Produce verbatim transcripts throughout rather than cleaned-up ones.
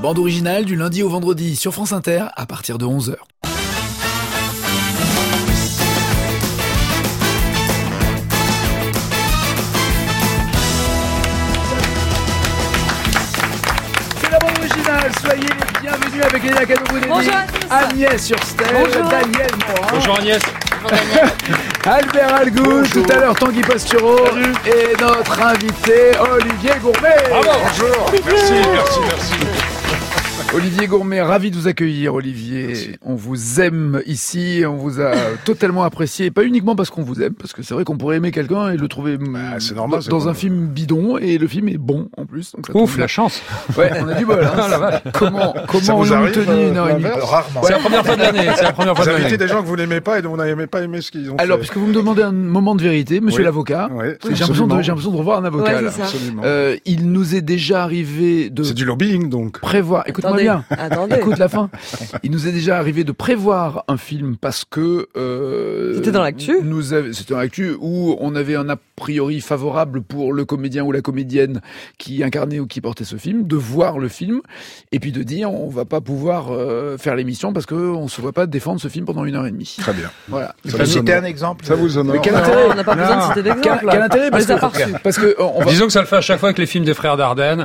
bande originale du lundi au vendredi sur France Inter à partir de onze heures. C'est la bande originale, soyez les bienvenus avec Léna Cadorou-Dédé, Agnès Surstel, Daniel Morin. Bonjour Agnès. Albert Algout, tout à l'heure Tanguy Pastureau et notre invité Olivier Gourmet. Bravo. Bonjour, merci, merci, merci. Olivier Gourmet, ravi de vous accueillir, Olivier. Merci. On vous aime ici, on vous a totalement apprécié, pas uniquement parce qu'on vous aime, parce que c'est vrai qu'on pourrait aimer quelqu'un et le trouver bah, c'est normal, dans, c'est dans bon. un film bidon, et le film est bon en plus. Donc ça Ouf, tombe la bien. chance. Ouais, on a du bol. Hein. Ah, la vache. Comment, Ça comment vous on nous arrive, tenir une euh, heure et demie l'inverse Rarement. C'est la première fois de l'année. C'est la première fois Vous de l'année. invitez des gens que vous n'aimez pas et dont vous n'avez pas aimé ce qu'ils ont Alors, fait. puisque vous me demandez un moment de vérité, monsieur Oui. l'avocat, Ouais, parce que j'ai l'impression de, j'ai l'impression de revoir un avocat. Ouais, là. c'est ça. absolument. Euh, il nous est déjà arrivé de C'est du lobbying donc. prévoir. Écoute-moi Attendez, bien. attendez. Écoute la fin. Il nous est déjà arrivé de prévoir un film parce que euh, C'était dans l'actu. Nous av- c'était dans l'actu où on avait un a priori favorable pour le comédien ou la comédienne qui incarnait ou qui portait ce film, de voir le film et puis de dire on va pas pouvoir euh, faire l'émission parce que on se voit pas défendre ce film pendant une heure et demie. Très bien. Voilà. Ça vous Citer honore. un exemple. Ça vous honore. Mais quel Non, intérêt on n'a pas besoin de citer Quel, d'exemple. quel intérêt On parce les a que, pas reçus. parce que on va Disons que ça le fait à chaque fois avec les films des frères Dardenne.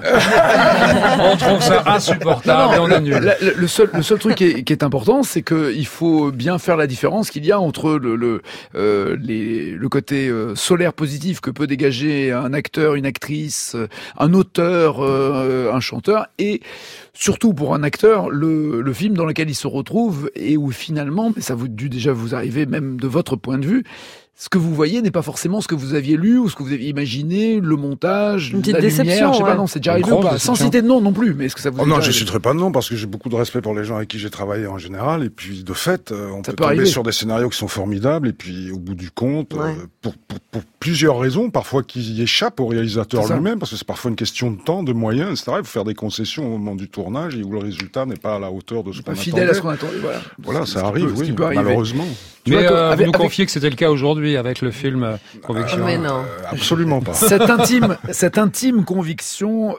On trouve ça insupportable et on annule. La- le, le seul, le seul truc qui est, qui est important, c'est qu'il faut bien faire la différence qu'il y a entre le, le, euh, les, le côté euh, solaire positif que peut dégager un acteur, une actrice, euh, un auteur, euh, un chanteur, et surtout pour un acteur, le, le film dans lequel il se retrouve et où finalement, mais ça vous dû déjà vous arriver même de votre point de vue, ce que vous voyez n'est pas forcément ce que vous aviez lu ou ce que vous aviez imaginé, le montage, Une petite la déception, lumière, je sais pas, ouais. non, c'est déjà Une arrivé ou grosse pas, sans déception. citer de nom non plus, mais est-ce que ça vous Oh est non, déjà je arrivé citerai pas de nom parce que j'ai beaucoup de respect pour les gens avec qui j'ai travaillé en général. Et puis, de fait, euh, on Ça peut, peut tomber arriver. sur des scénarios qui sont formidables. Et puis, au bout du compte, Ouais. euh, pour, pour, pour plusieurs raisons, parfois qui échappent au réalisateur C'est ça. lui-même, parce que c'est parfois une question de temps, de moyens, et cetera. Il faut faire des concessions au moment du tournage et où le résultat n'est pas à la hauteur de ce qu'on Pas attendait. fidèle à ce qu'on attendait, voilà. Voilà, Ce ça qui arrive, peut- ce qui oui, peut arriver. malheureusement. Tu Mais vois, euh, avec- vous nous avec- confiez que c'était le cas aujourd'hui avec le film euh, Conviction. Mais non. Euh, absolument pas. Cette intime, cette intime conviction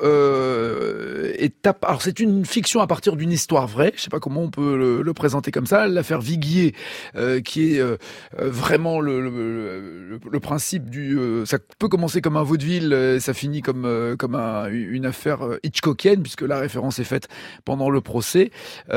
euh, est à, alors c'est une fiction à partir d'une histoire vraie. Je sais pas comment on peut le, le présenter comme ça. L'affaire Viguier, euh, qui est euh, euh, vraiment le, le, le, le principe du. Euh, ça peut commencer comme un vaudeville, euh, ça finit comme euh, comme un, une affaire euh, Hitchcockienne puisque la référence est faite pendant le procès.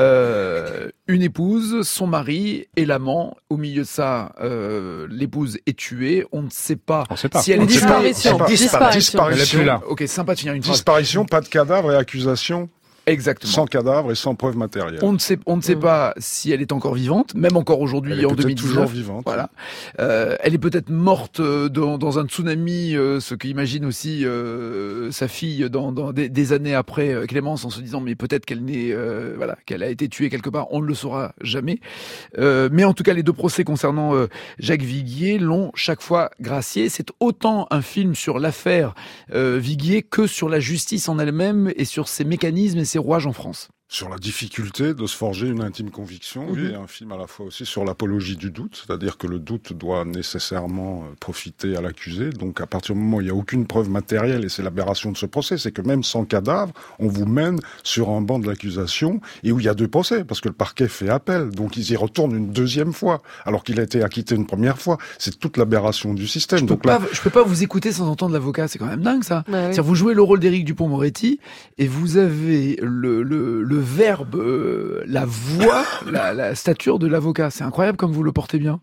Euh, une épouse, son mari et l'amant. Au milieu de ça, euh, l'épouse est tuée. On ne sait pas. On sait pas. Si elle On est ne sait pas. Disparition. On ne sait pas. Disparition. Elle est plus là. Ok, sympa de finir une phrase. Disparition, pas de cadavre et accusation Exactement. sans cadavre et sans preuve matérielle. On ne sait, on ne sait Mm. pas si elle est encore vivante, même encore aujourd'hui Elle est en peut-être deux mille dix-neuf. toujours vivante. Voilà. Euh, elle est peut-être morte euh, dans, dans un tsunami, euh, ce qu'imagine aussi euh, sa fille dans, dans des, des années après euh, Clémence, en se disant mais peut-être qu'elle n'est, euh, voilà, qu'elle a été tuée quelque part. On ne le saura jamais. Euh, mais en tout cas, les deux procès concernant euh, Jacques Viguier l'ont chaque fois gracié. C'est autant un film sur l'affaire euh, Viguier que sur la justice en elle-même et sur ses mécanismes et ses rouages en France. Sur la difficulté de se forger une intime conviction, oui, et un film à la fois aussi sur l'apologie du doute, c'est-à-dire que le doute doit nécessairement euh, profiter à l'accusé. Donc à partir du moment où il n'y a aucune preuve matérielle, et c'est l'aberration de ce procès, c'est que même sans cadavre, on vous mène sur un banc de l'accusation, et où il y a deux procès, parce que le parquet fait appel, donc ils y retournent une deuxième fois, alors qu'il a été acquitté une première fois. C'est toute l'aberration du système. Je peux, Donc là, pas, je peux pas vous écouter sans entendre l'avocat, c'est quand même dingue ça. Bah oui. C'est-à-dire vous jouez le rôle d'Éric Dupond-Moretti et vous avez le, le, le verbe, euh, la voix, la, la stature de l'avocat. C'est incroyable comme vous le portez bien.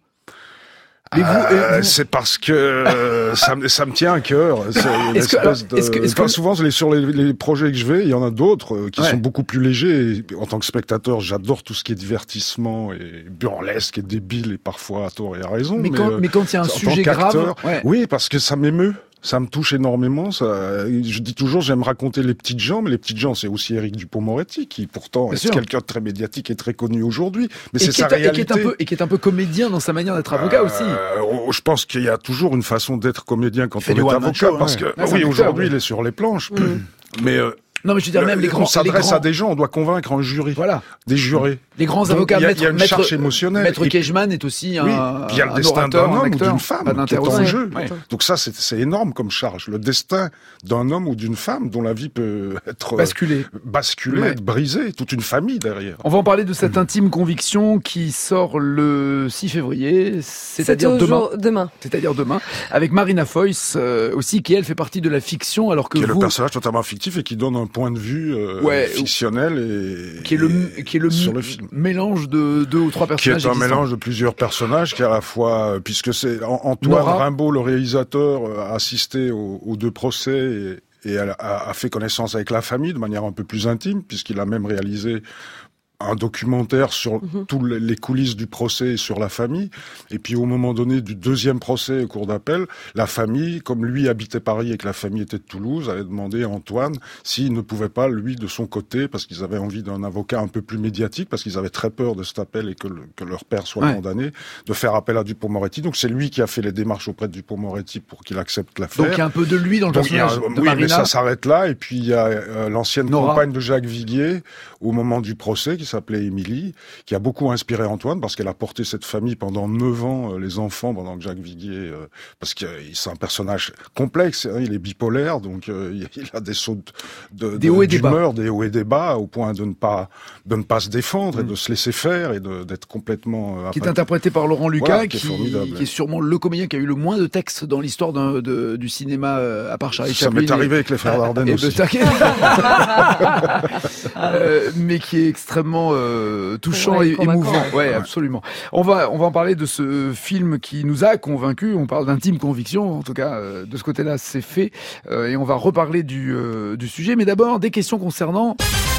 Mais vous, Euh, euh, vous- c'est parce que euh, ça, me, ça me tient à cœur. C'est une Est-ce que- espèce alors, est-ce que- de- est-ce que- Enfin, souvent, les, sur les, les projets que je vais, il y en a d'autres euh, qui Ouais. sont beaucoup plus légers. Et en tant que spectateur, j'adore tout ce qui est divertissement et burlesque et débile et parfois à tort et à raison. mais, quand, euh, mais quand il y a un en tant sujet grave, qu'acteur, ouais. oui, parce que ça m'émeut. Ça me touche énormément. Ça, je dis toujours, j'aime raconter les petites gens, mais les petites gens, c'est aussi Éric Dupond-Moretti, qui pourtant Bien est sûr. quelqu'un de très médiatique et très connu aujourd'hui. Mais et, c'est qui sa est, et, qui réalité. est un peu, et qui est un peu comédien dans sa manière d'être avocat aussi. Euh, oh, je pense qu'il y a toujours une façon d'être comédien quand fait on du est one-man avocat, show, parce hein. que Ouais, c'est un oui, acteur, aujourd'hui, ouais. il est sur les planches. Mm. Mais euh, Non, mais je veux dire, même les on grands. s'adresse les grands- à des gens, on doit convaincre un jury, Voilà. des jurés. Les grands Donc, avocats, il y a, maître, il y a une maître, charge émotionnelle. Maître Et puis- Kejman est aussi un, Oui, puis il y a le un destin orateur, d'un un homme ou acteur, d'une femme pas qui est en d'interrogation. jeu. Ouais. Donc ça, c'est, c'est énorme comme charge. Le destin d'un homme ou d'une femme dont la vie peut être euh, Basculé. basculée, Ouais. être brisée, toute une famille derrière. On va en parler de cette intime conviction qui sort le six février, C'est c'est-à-dire demain. toujours demain. C'est-à-dire demain, avec Marina Foïs euh, aussi, qui elle fait partie de la fiction, alors que Qui est vous, le personnage totalement fictif et qui donne un point de vue euh, Ouais, fictionnel et qui est le et- qui est le sur m- le film. mélange de deux ou trois Qui est personnages. un existants. mélange de plusieurs personnages, qui à la fois, euh, puisque c'est An- Antoine Nora. Rimbaud, le réalisateur, euh, a assisté aux, aux deux procès et, et a, a- a fait connaissance avec la famille de manière un peu plus intime, puisqu'il a même réalisé un documentaire sur Mhm. tous les les coulisses du procès et sur la famille. Et puis au moment donné du deuxième procès au cours d'appel, la famille, comme lui habitait Paris et que la famille était de Toulouse, avait demandé à Antoine s'il ne pouvait pas, lui, de son côté, parce qu'ils avaient envie d'un avocat un peu plus médiatique, parce qu'ils avaient très peur de cet appel et que, le- que leur père soit Ouais. condamné, de faire appel à Dupond-Moretti. Donc c'est lui qui a fait les démarches auprès de Dupond-Moretti pour qu'il accepte l'affaire. Donc il y a un peu de lui dans le Donc, il y a- personnage de oui, Marina. mais ça s'arrête là. Et puis il y a euh, l'ancienne Nora. compagne de Jacques Viguier au moment du procès, qui s'appelait Émilie, qui a beaucoup inspiré Antoine parce qu'elle a porté cette famille pendant neuf ans, euh, les enfants, pendant que Jacques Viguier, euh, parce que euh, c'est un personnage complexe, hein, il est bipolaire, donc euh, il il a des sauts de, de, Des hauts et des bas. d'humeur, des hauts et des bas, au point de ne pas de ne pas se défendre et Mm. de se laisser faire et de, d'être complètement euh, Qui est apathie. interprété par Laurent Lucas, Voilà, qui qui, est formidable. qui est sûrement le comédien qui a eu le moins de textes dans l'histoire d'un- de- du cinéma, euh, à part Charlie Ça Chaplin. m'est arrivé avec les frères Dardenne et aussi. de Taquet. Euh, mais qui est extrêmement euh, touchant Ouais, et convaincant, émouvant. ouais. Ouais, absolument. On va on va en parler de ce film qui nous a convaincus. On parle d'intime conviction, en tout cas euh, de ce côté-là, c'est fait. Euh, et on va reparler du euh, du sujet. Mais d'abord des questions concernant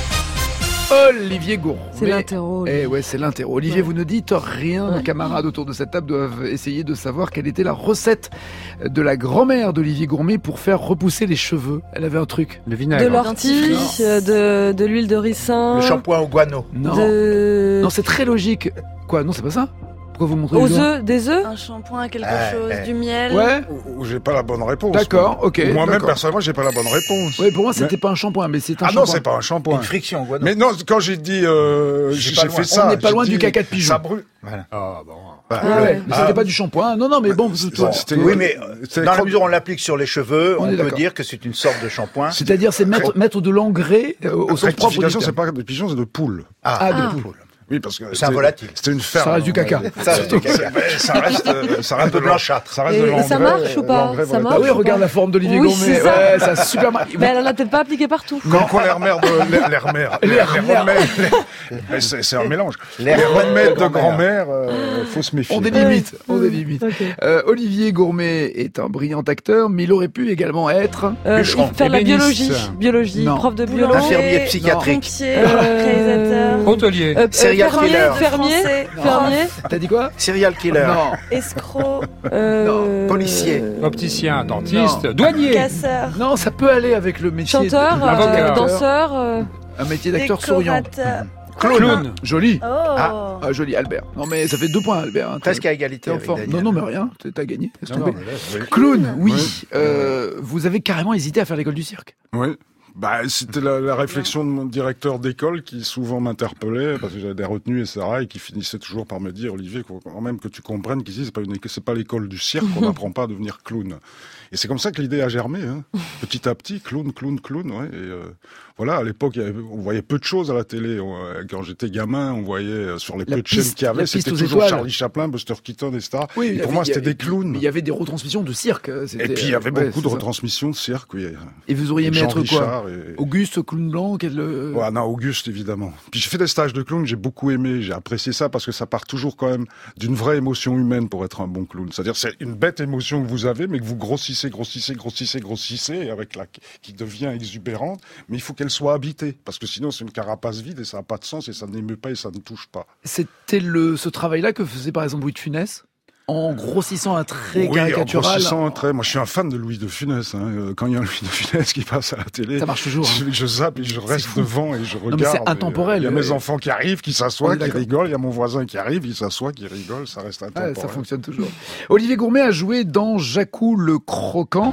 Olivier Gourmet. C'est l'interro. Eh ouais, c'est l'interro. Olivier, Ouais. vous ne dites rien. Ouais. Nos camarades autour de cette table doivent essayer de savoir quelle était la recette de la grand-mère d'Olivier Gourmet pour faire repousser les cheveux. Elle avait un truc. Le De vinaigre. l'ortie, euh, de, de l'huile de ricin. Le shampoing au guano. Non. De... Non, c'est très logique. Quoi? Non, c'est pas ça? Pourquoi vous montrez Aux les doigts œufs, des œufs. Un shampoing, quelque Eh, chose, eh. du miel. Ouais. Ou- ou j'ai pas la bonne réponse. D'accord, moi. ok, Ou Moi-même, d'accord. personnellement, j'ai pas la bonne réponse. Ouais, pour moi, c'était Mais- pas un shampoing, mais c'est un Ah shampoing. non, c'est pas un shampoing. Une friction au guano. Mais non, quand j'ai dit, euh, Je suis j'ai pas j'ai loin. fait ça. On n'est pas j'ai loin dit, du caca de pigeon. Ça brûle. Voilà. Ah bon. Bah, Ah ouais, mais Ah. c'était pas du shampoing. Non, non, mais bon, c'est- Bon, c'était- Oui, mais euh, c'est dans la trop- mesure où on l'applique sur les cheveux, On on, est peut d'accord. dire que c'est une sorte de shampoing. c'est-à-dire, c'est mettre, mettre de l'engrais euh, au sens propre du Rectification, c'est terme. pas de pigeon, c'est de poule. Ah, de Ah. poule. Oui, parce que C'est un volatile. C'était une ferme. Ça reste du on va caca. dire. Ça, c'est du caca. Mais ça reste, euh, ça reste Un peu de blanchâtre. Ça reste Et- de et l'engrais. ça marche ou pas l'engrais Ça volatile. marche Ah oui, ou regarde pas la forme d'Olivier Oui, Gourmet. c'est ça. Ouais, ça a super mal. Mais elle en a peut-être pas appliqué partout. Quand quoi l'air mère de l'air- l'air mère, L'air l'air mère. remède, mais c'est c'est un mélange. L'air Les remède remèdes de de grand-mère, euh, faut se méfier. On délimite, on délimite. Ok. Euh, Olivier Gourmet est un brillant acteur, mais il aurait pu également être... Euh, Bûcheron. il fait de la Ébéniste. biologie, biologie, Non. prof de biolo. Boulanger, Infirmier psychiatrique. pompier, Euh, réalisateur, Hôtelier. Euh, euh, Serial fermier, killer. fermier, Français, fermier. T'as dit quoi? Serial killer. Non. escroc, euh, Policier. Opticien. Dentiste. Non. Douanier. casseur, Non, ça peut aller avec le métier... Chanteur, de- euh, Avocat. danseur. euh, Un métier d'acteur souriant. décorateur. Clown. Joli. Oh. Ah. Ah, joli, Albert. Non, mais ça fait deux points, Albert. hein. Presque à T'es égalité en avec forme. Daniel. Non, non, mais rien. T'as- T'as gagné. Laisse Non, tomber. non, mais là, oui. Clown, oui. Oui. Euh, vous avez carrément hésité à faire l'école du cirque. Oui. Bah, c'était la, la réflexion de mon directeur d'école qui souvent m'interpellait parce que j'avais des retenues, et cetera, et qui finissait toujours par me dire, Olivier, faut quand même que tu comprennes qu'ici, c'est pas une, éco- c'est pas l'école du cirque, on n'apprend pas à devenir clown. Et c'est comme ça que l'idée a germé, hein. Petit à petit, clown, clown, clown, ouais. Et euh, voilà, à l'époque, il y avait- on voyait peu de choses à la télé. On, euh, quand j'étais gamin, on voyait euh, sur les La peu de chaînes piste- qu'il y la avait, piste c'était aux toujours étoiles. Charlie Chaplin, Buster Keaton, et cetera. Oui, et il y pour avait- moi, il y c'était avait- des clowns. Mais il y avait des retransmissions de cirque. c'était, Et puis, il y avait euh, ouais, beaucoup de c'est ça. retransmissions de cirque, oui. Et vous auriez aimé Jean être quoi? Richard et- Auguste, clown blanc, quel... euh, Ouais, non, Auguste, évidemment. Puis j'ai fait des stages de clown, j'ai beaucoup aimé, j'ai apprécié ça parce que ça part toujours quand même d'une vraie émotion humaine pour être un bon clown. C'est-à-dire, c'est une bête émotion que vous avez, mais que vous grossissez, grossissez, grossissez, grossissez, et avec la, qui devient exubérante, mais il faut qu'elle soit habitée, parce que sinon c'est une carapace vide et ça n'a pas de sens et ça n'émeut pas et ça ne touche pas. C'était le, ce travail-là que faisait par exemple Louis de Funès, en grossissant un trait Oui, caricatural. en grossissant un trait. Moi, je suis un fan de Louis de Funès. Hein. Euh, Quand il y a un Louis de Funès qui passe à la télé, Ça marche toujours. hein. je, je zappe et je reste fou. devant et je regarde. mais c'est et, euh, intemporel. Il y a mes Euh, enfants qui arrivent, qui on s'assoient, est qui d'accord. rigolent. Il y a mon voisin qui arrive, il s'assoit, qui rigole. Ça reste Ouais, intemporel. ça fonctionne toujours. Olivier Gourmet a joué dans Jacou le Croquant,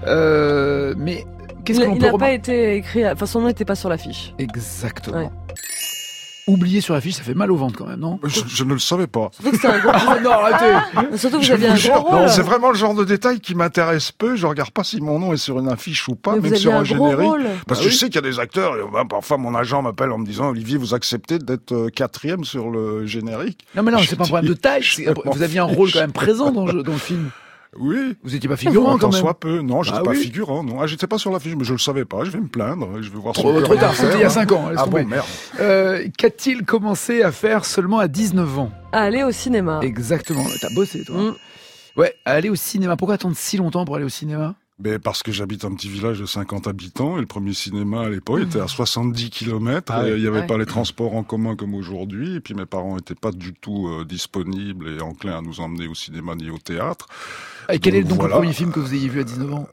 euh, mais qu'est-ce Il que l'on il peut n'a pas remarquer été écrit, enfin son nom n'était pas sur l'affiche. Exactement. Ouais. oublié sur l'affiche, ça fait mal au ventre quand même, non? Je, je ne le savais pas. Surtout que c'est un gros... Ah non, arrêtez. Surtout que vous Je aviez vous un jure, gros rôle. c'est vraiment le genre de détail qui m'intéresse peu. Je regarde pas si mon nom est sur une affiche ou pas, Mais vous même aviez sur un, un gros générique. rôle. Parce Ah que oui. je sais qu'il y a des acteurs, et, bah, parfois mon agent m'appelle en me disant, Olivier, vous acceptez d'être euh, quatrième sur le générique? Non mais non, Je c'est pas un dis, problème de taille. je c'est- Vous aviez un rôle quand même présent dans le, dans le film. Oui. Vous étiez pas figurant quand Tant même. soit peu. Non, j'étais Ah pas oui. figurant, non. Ah, j'étais pas sur l'affiche, mais je le savais pas. Je vais me plaindre. Je vais voir Trop, son trop cœur tard, me faire. c'était il y a cinq ans. Laisse Ah tomber. bon, merde. Euh, Qu'a-t-il commencé à faire seulement à dix-neuf ans? Aller au cinéma. Exactement. T'as bossé toi. Mm. Ouais, à aller au cinéma. Pourquoi attendre si longtemps pour aller au cinéma? Mais parce que j'habite un petit village de cinquante habitants et le premier cinéma à l'époque était à soixante-dix kilomètres. Ah et oui. il n'y avait Ouais. pas les transports en commun comme aujourd'hui. Et puis mes parents n'étaient pas du tout euh, disponibles et enclins à nous emmener au cinéma ni au théâtre. Et quel est donc Voilà. le premier film que vous ayez vu à dix-neuf ans?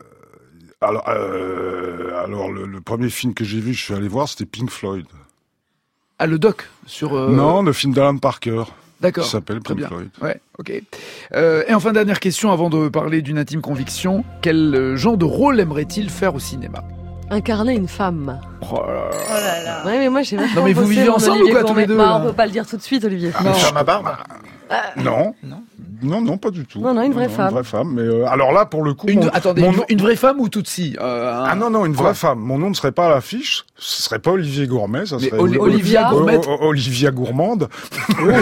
Alors, euh, alors le, le premier film que j'ai vu, je suis allé voir, c'était Pink Floyd. Ah, le doc sur. euh, Non, le film d'Alan Parker. D'accord. Qui s'appelle Très Pink bien. Floyd. Ouais, ok. Euh, et enfin, dernière question avant de parler d'une intime conviction. Quel euh, genre de rôle aimerait-il faire au cinéma? Incarner une femme. Oh là là. Oh là là. Ouais, mais moi j'ai vachement Non, mais vous bossé vivez mon ensemble Olivier ou quoi, tous Gourmet. les deux, Bah, là on peut pas le dire tout de suite, Olivier. Une femme à barbe. Non. Non. Non, non, pas du tout. Non, non, une vraie femme. Une vraie femme. Mais euh, alors là, pour le coup, Une, mon- attendez, mon une, nom- une vraie femme ou Tutsi euh, un- Ah non, non, une vraie Quoi femme. Mon nom ne serait pas à l'affiche. Ce serait pas Olivier Gourmet, ça Mais serait Oli- Oli- Olivia O- Gourmet. O- Olivia Gourmande. Oh, oh.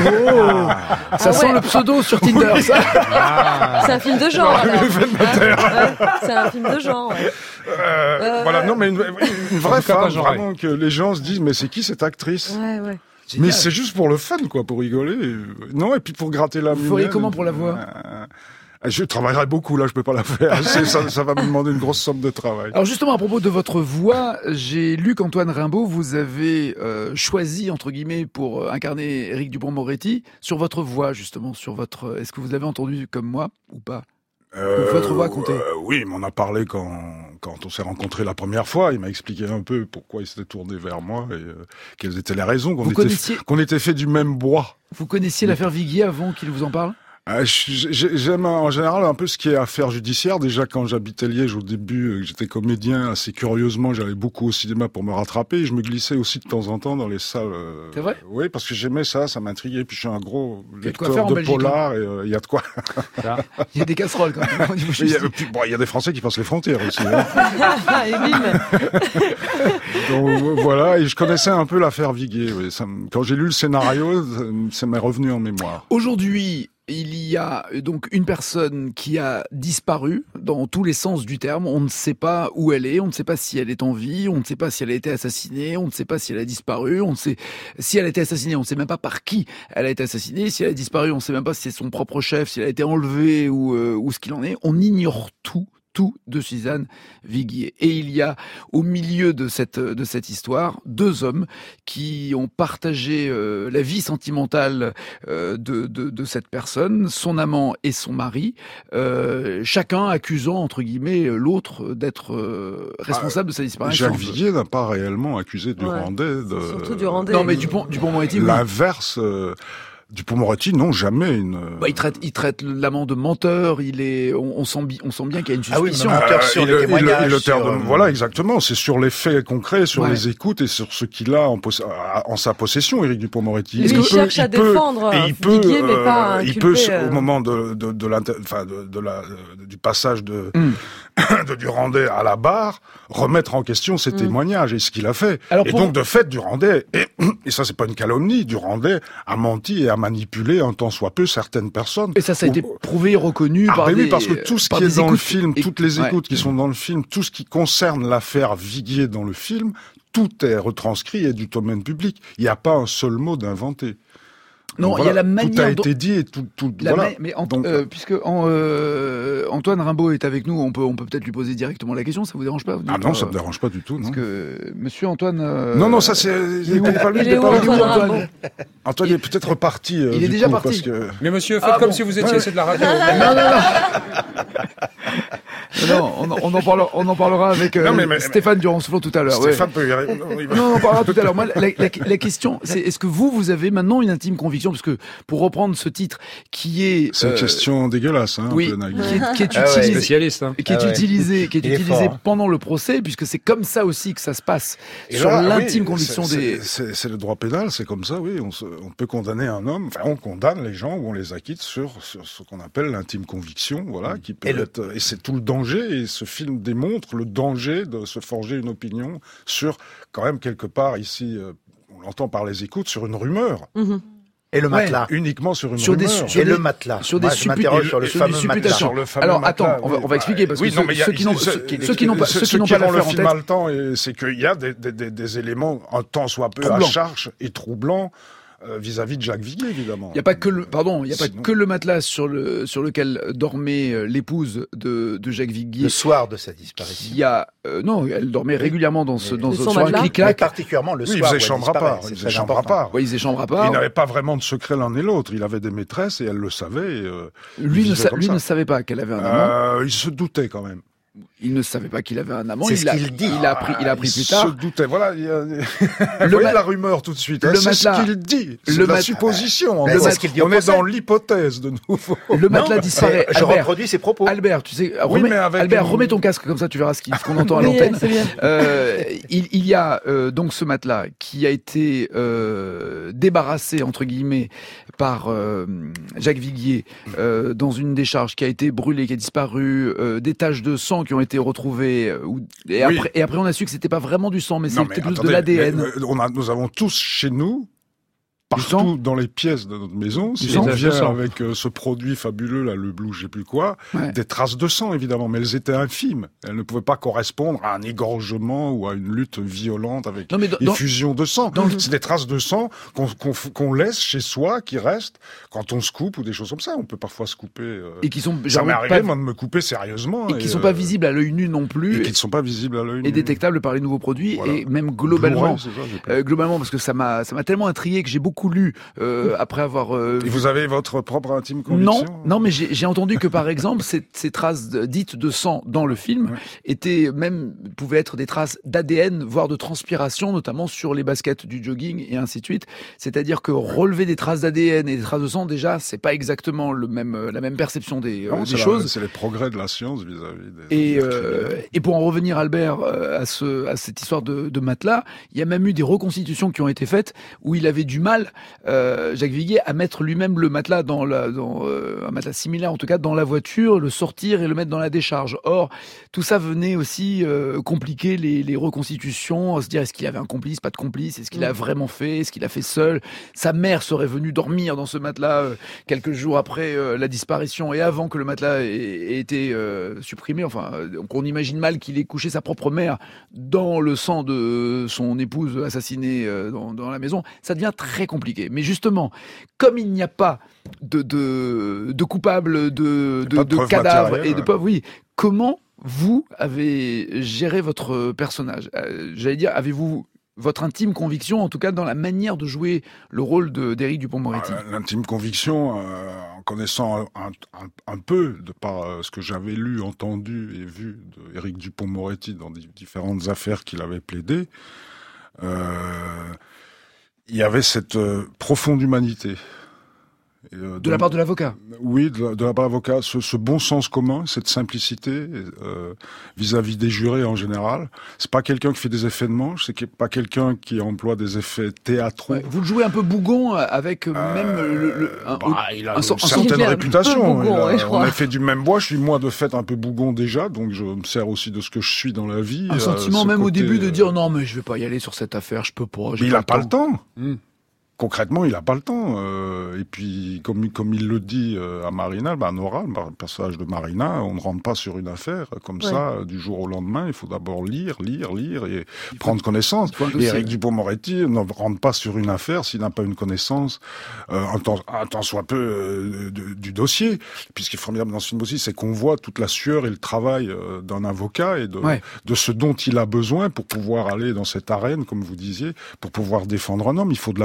Ça Ah sent ouais. le pseudo sur Tinder, ça. C'est un film de genre. Ah, alors. le fait de Hein Ouais, c'est un film de genre. Ouais. Euh, Euh, voilà, non, mais une, une vraie En tout cas, pas femme, genré. vraiment, que les gens se disent, mais c'est qui cette actrice? Ouais, ouais. Mais c'est juste pour le fun, quoi, pour rigoler. Euh, Non, et puis pour gratter la Vous feriez mienne. comment pour la voix? Euh, Je travaillerai beaucoup, là, je peux pas la faire. C'est- ça, ça va me demander une grosse somme de travail. Alors justement, à propos de votre voix, j'ai lu qu'Antoine Rimbaud, vous avez euh, choisi, entre guillemets, pour euh, incarner Éric Dupond-Moretti, sur votre voix, justement, sur votre... Est-ce que vous l'avez entendu comme moi ou pas? Votre voix comptait. euh, Oui, il m'en a parlé quand, quand on s'est rencontrés la première fois. Il m'a expliqué un peu pourquoi il s'était tourné vers moi et euh, quelles étaient les raisons qu'on Vous était, connaissiez, qu'on était fait du même bois. vous connaissiez l'affaire Viguier avant qu'il vous en parle? Ah, je- j'ai- J'aime en général un peu ce qui est affaire judiciaire. Déjà, quand j'habitais Liège au début, euh, j'étais comédien, assez curieusement, j'allais beaucoup au cinéma pour me rattraper. Et je me glissais aussi de temps en temps dans les salles. euh, C'est vrai? Oui, parce que j'aimais ça, ça m'intriguait. Puis je suis un gros Il y a de quoi lecteur faire en de Belgique, polar et euh, il y a de quoi. Il y a des casseroles quand même au niveau Mais Il y, a, justice. puis, bon, il y a des Français qui passent les frontières aussi. Hein. Et bim. Donc euh, voilà, et je connaissais un peu l'affaire Viguier. Oui. Ça me- quand j'ai lu le scénario, ça m- ça m'est revenu en mémoire. Aujourd'hui, il y a euh, donc une personne qui a disparu dans tous les sens du terme. On ne sait pas où elle est, on ne sait pas si elle est en vie, on ne sait pas si elle a été assassinée, on ne sait pas si elle a disparu, on ne sait si elle a été assassinée, on ne sait même pas par qui elle a été assassinée. Si elle a disparu, on ne sait même pas si c'est son propre chef, si elle a été enlevée ou, euh, ou ce qu'il en est. On ignore tout. Tout de Suzanne Viguier. Et il y a au milieu de cette, de cette histoire deux hommes qui ont partagé euh, la vie sentimentale euh, de, de, de cette personne, son amant et son mari, euh, chacun accusant entre guillemets l'autre d'être euh, responsable de sa disparition. Jacques Viguier n'a pas réellement accusé Durandais de... Surtout Durandais. Non mais Dupont, Dupond-Moretti, oui. L'inverse... Euh... Dupond-Moretti, non, jamais. Une... Bah, il traite, il traite l'amant de menteur. Il est, on, on sent, bi- on sent bien qu'il y a une Ah oui, suspicion. mais menteur sur il les le- il le- témoignages, il le sur, terre de- euh, Voilà, exactement. C'est sur les faits concrets, sur Ouais. les écoutes et sur ce qu'il a en, poss- en sa possession, Éric Dupond-Moretti. Lui, Est-ce il que- cherche à il peut- défendre et il peut, Viguier, mais pas à euh, il inculper, peut, euh, au moment de, de, de, l'inter- enfin, de, de la, du passage de, Mm. de Durandais à la barre, remettre en question ses Mm. témoignages et ce qu'il a fait. Alors et pour- donc, de fait, Durandais, et, et ça c'est pas une calomnie, Durandais a menti et a manipulé un tant soit peu certaines personnes. Et ça, ça a Ou- été prouvé et reconnu Ah par ben des. oui, parce que tout ce par qui est des dans le écoutes film, et- toutes les ouais. écoutes qui sont dans le film, tout ce qui concerne l'affaire Viguier dans le film, tout est retranscrit et du domaine public. Il n'y a pas un seul mot d'inventé. Non, Donc il y a voilà, la manière Tout a dont- été dit et tout... tout La voilà. ma- mais Ant- Donc, euh, puisque en, euh, Antoine Rimbaud est avec nous, on peut on peut peut-être lui poser directement la question. Ça vous dérange pas vous ah dites, non, euh, ça me dérange pas du tout. Parce Non, que Monsieur Antoine. euh, non, non, ça c'est... il est où il est pas lui, Il il est est où, pas lui. Antoine Antoine Rimbaud Antoine Il- est peut-être reparti. euh, il est du déjà coup, parti. Parce que... Mais monsieur, faites Ah comme bon. si vous étiez, Ouais. c'est de la radio. Non, non, non. Non, on, on, en parlera, on en parlera avec euh, Non, mais, mais, Stéphane Durand-Soufflot tout à l'heure. Stéphane ouais. peut y répondre. Non, on en parlera tout à l'heure. Moi, la, la, la question, c'est est-ce que vous, vous avez maintenant une intime conviction, parce que pour reprendre ce titre qui est... C'est une euh, question dégueulasse, hein, oui, un peu naïve. qui est, qui est Ah ouais. utilisé, Spécialiste. Hein. qui est Ah ouais. utilisé, qui est Il est utilisé fort, hein. pendant le procès, puisque c'est comme ça aussi que ça se passe, Et sur là, l'intime oui, conviction c'est- des... c'est- C'est c'est le droit pénal, c'est comme ça, oui. On, se, on peut condamner un homme, enfin, on condamne les gens ou on les acquitte sur, sur ce qu'on appelle l'intime conviction, voilà, qui peut Et le- être, et c'est tout le danger, et ce film démontre le danger de se forger une opinion sur, quand même, quelque part, ici, euh, on l'entend par les écoutes, sur une rumeur. Mhm. Et le Ouais. matelas. Uniquement sur une Sur des rumeur. su- sur Et des- le matelas. sur des Moi, je suppu- m'interroge et sur le sur des fameux matelas. supputations. Sur le fameux Alors, matelas, attends, on va- oui, on va expliquer, parce que oui, non, ceux- mais il y a- ceux qui n'ont- ceux- ceux- qui- ceux qui n'ont pas- ceux ceux qui qui n'ont pas verront le l'affaire en film tête. à le temps, et c'est qu'il y a des, des, des, des éléments un tant soit peu Troublants. à charge et troublants euh, vis-à-vis de Jacques Viguier, évidemment. Il n'y a pas que le, pardon, il y a pas Sinon- que le matelas sur le, sur lequel dormait euh, l'épouse de, de Jacques Viguier. Le soir de sa disparition. Il y a, euh, non, elle dormait régulièrement dans ce, Mais- dans Mais ce, son sur un matelas Mais clic-clac. particulièrement le Oui, il soir. faisait où elle chambre à disparaît, part. c'est Il faisait très chambre à important. part. Ouais, ils échangent à Il part. n'avait pas vraiment de secret l'un et l'autre. Il avait des maîtresses et elle le savait. et, euh, Lui, il ne, vivait sa- comme lui ça. ne savait pas qu'elle avait un amant. Euh, il se doutait quand même. Il ne savait pas qu'il avait un amant. C'est il ce l'a- qu'il dit. Il a appris, il a appris il plus se tard. doutait. Voilà. Il y a... Le Vous voyez ma- la rumeur tout de suite. hein, le c'est matelas- ce qu'il dit. C'est le de la mat- supposition. Ben, on c'est est- ce qu'il dit au on est procès. dans l'hypothèse de nouveau. Le matelas Non, disparaît. mais je Albert, reproduis ses propos. Albert, tu sais, Oui, remets, mais avec Albert, une- remets ton casque comme ça, tu verras ce qu'il- ce qu'on entend à Oui, l'antenne. c'est bien. Euh, il, il y a euh, donc ce matelas qui a été euh, débarrassé entre guillemets par euh, Jacques Viguier euh, dans une décharge qui a été brûlée, qui a disparu, euh, des taches de sang qui ont été retrouvées. euh, ou- et, Oui. après, et après, on a su que c'était pas vraiment du sang, mais Non, c'était mais plus de attendez, l'A D N. mais, euh, on a, nous avons tous chez nous, Du sang partout dans les pièces de notre maison, si sang on Des taches de vient sang. avec euh, ce produit fabuleux, là, le blue, je sais plus quoi, Ouais. des traces de sang, évidemment, mais elles étaient infimes. Elles ne pouvaient pas correspondre à un égorgement ou à une lutte violente avec Non, mais dans- dans- effusion de sang. dans le- C'est des traces de sang qu'on qu'on qu'on laisse chez soi, qui restent quand on se coupe ou des choses comme ça. On peut parfois se couper. euh, et qui sont Ça genre, m'est arrivé, pas- moi, de me couper sérieusement. et qui sont pas euh, visibles à l'œil nu non Et plus, qui ne sont pas visibles à l'œil et nu. détectables par les nouveaux produits, Voilà. et même globalement. Blu-ray, c'est ça, j'ai plus. Euh, globalement, parce que ça m'a ça m'a tellement intrigué que j'ai beaucoup lu euh, après avoir euh, Et vous avez votre propre intime non, conviction non, mais j'ai j'ai entendu que par exemple ces, ces traces de- dites de sang dans le film Ouais. étaient même pouvaient être des traces d'A D N, voire de transpiration, notamment sur les baskets du jogging et ainsi de suite. C'est-à-dire que relever des traces d'A D N et des traces de sang, déjà, c'est pas exactement le même euh, la même perception des, euh, Non, des c'est la- choses. C'est les progrès de la science vis-à-vis des. Et, des euh, criminels. et pour en revenir, Albert, euh, à, ce, à cette histoire de, de matelas, il y a même eu des reconstitutions qui ont été faites où il avait du mal, euh, Jacques Viguier, à mettre lui-même le matelas dans, la, dans euh, un matelas similaire en tout cas dans la voiture, le sortir et le mettre dans la décharge. Or, tout ça venait aussi euh, compliquer les, les reconstitutions, se dire est-ce qu'il avait un complice, pas de complice, est-ce qu'il a vraiment fait, est-ce qu'il a fait seul. Sa mère serait venue dormir dans ce matelas euh, quelques jours après euh, la disparition et avant que le matelas ait, ait été euh, supprimé. Enfin, euh, donc on imagine mal qu'il ait couché sa propre mère dans le sang de son épouse assassinée euh, dans, dans la maison. Ça devient très compliqué. Mais justement, comme il n'y a pas de, de, de coupables, de, de, pas de de preuves cadavres matérielles, et de ouais. preuves, oui, comment vous avez géré votre personnage? Euh, J'allais dire, avez-vous votre intime conviction, en tout cas dans la manière de jouer le rôle de- d'Éric Dupond-Moretti? Ah, L'intime conviction, euh, en connaissant un, un, un peu de par euh, ce que j'avais lu, entendu et vu de Éric Dupond-Moretti dans di- différentes affaires qu'il avait plaidées, euh, il y avait cette euh, profonde humanité. Et, euh, De la donc- part de l'avocat? Oui, de la, de la part de l'avocat, ce, ce bon sens commun, cette simplicité euh, vis-à-vis des jurés en général. C'est pas quelqu'un qui fait des effets de manche, c'est pas quelqu'un qui emploie des effets théâtraux. Ouais, vous le jouez un peu bougon avec euh, même le, le- un- Bah, il a un une so- un certaine sentiment- réputation. un peu bougon, Il a- ouais, je on crois. est fait du même bois. Je suis moi de fait un peu bougon déjà, donc je me sers aussi de ce que je suis dans la vie. un euh, sentiment ce même au côté, début de euh, dire non mais je vais pas y aller sur cette affaire, je peux pas. j'ai Mais il a pas le temps. Hmm. Concrètement, il a pas le temps. Euh, et puis, comme, comme il le dit euh, à Marina, bah, Nora, le personnage de Marina, on ne rentre pas sur une affaire comme Ouais. ça, euh, du jour au lendemain. Il faut d'abord lire, lire, lire et prendre connaissance. il faut un Et dossier. Éric Dupond-Moretti ne rentre pas sur une affaire s'il n'a pas une connaissance, euh, un, tant, un tant soit peu, euh, de- du dossier. Puis ce qui est formidable dans ce film aussi, c'est qu'on voit toute la sueur et le travail euh, d'un avocat et de, Ouais. de ce dont il a besoin pour pouvoir aller dans cette arène, comme vous disiez, pour pouvoir défendre un homme. Il faut de la matière.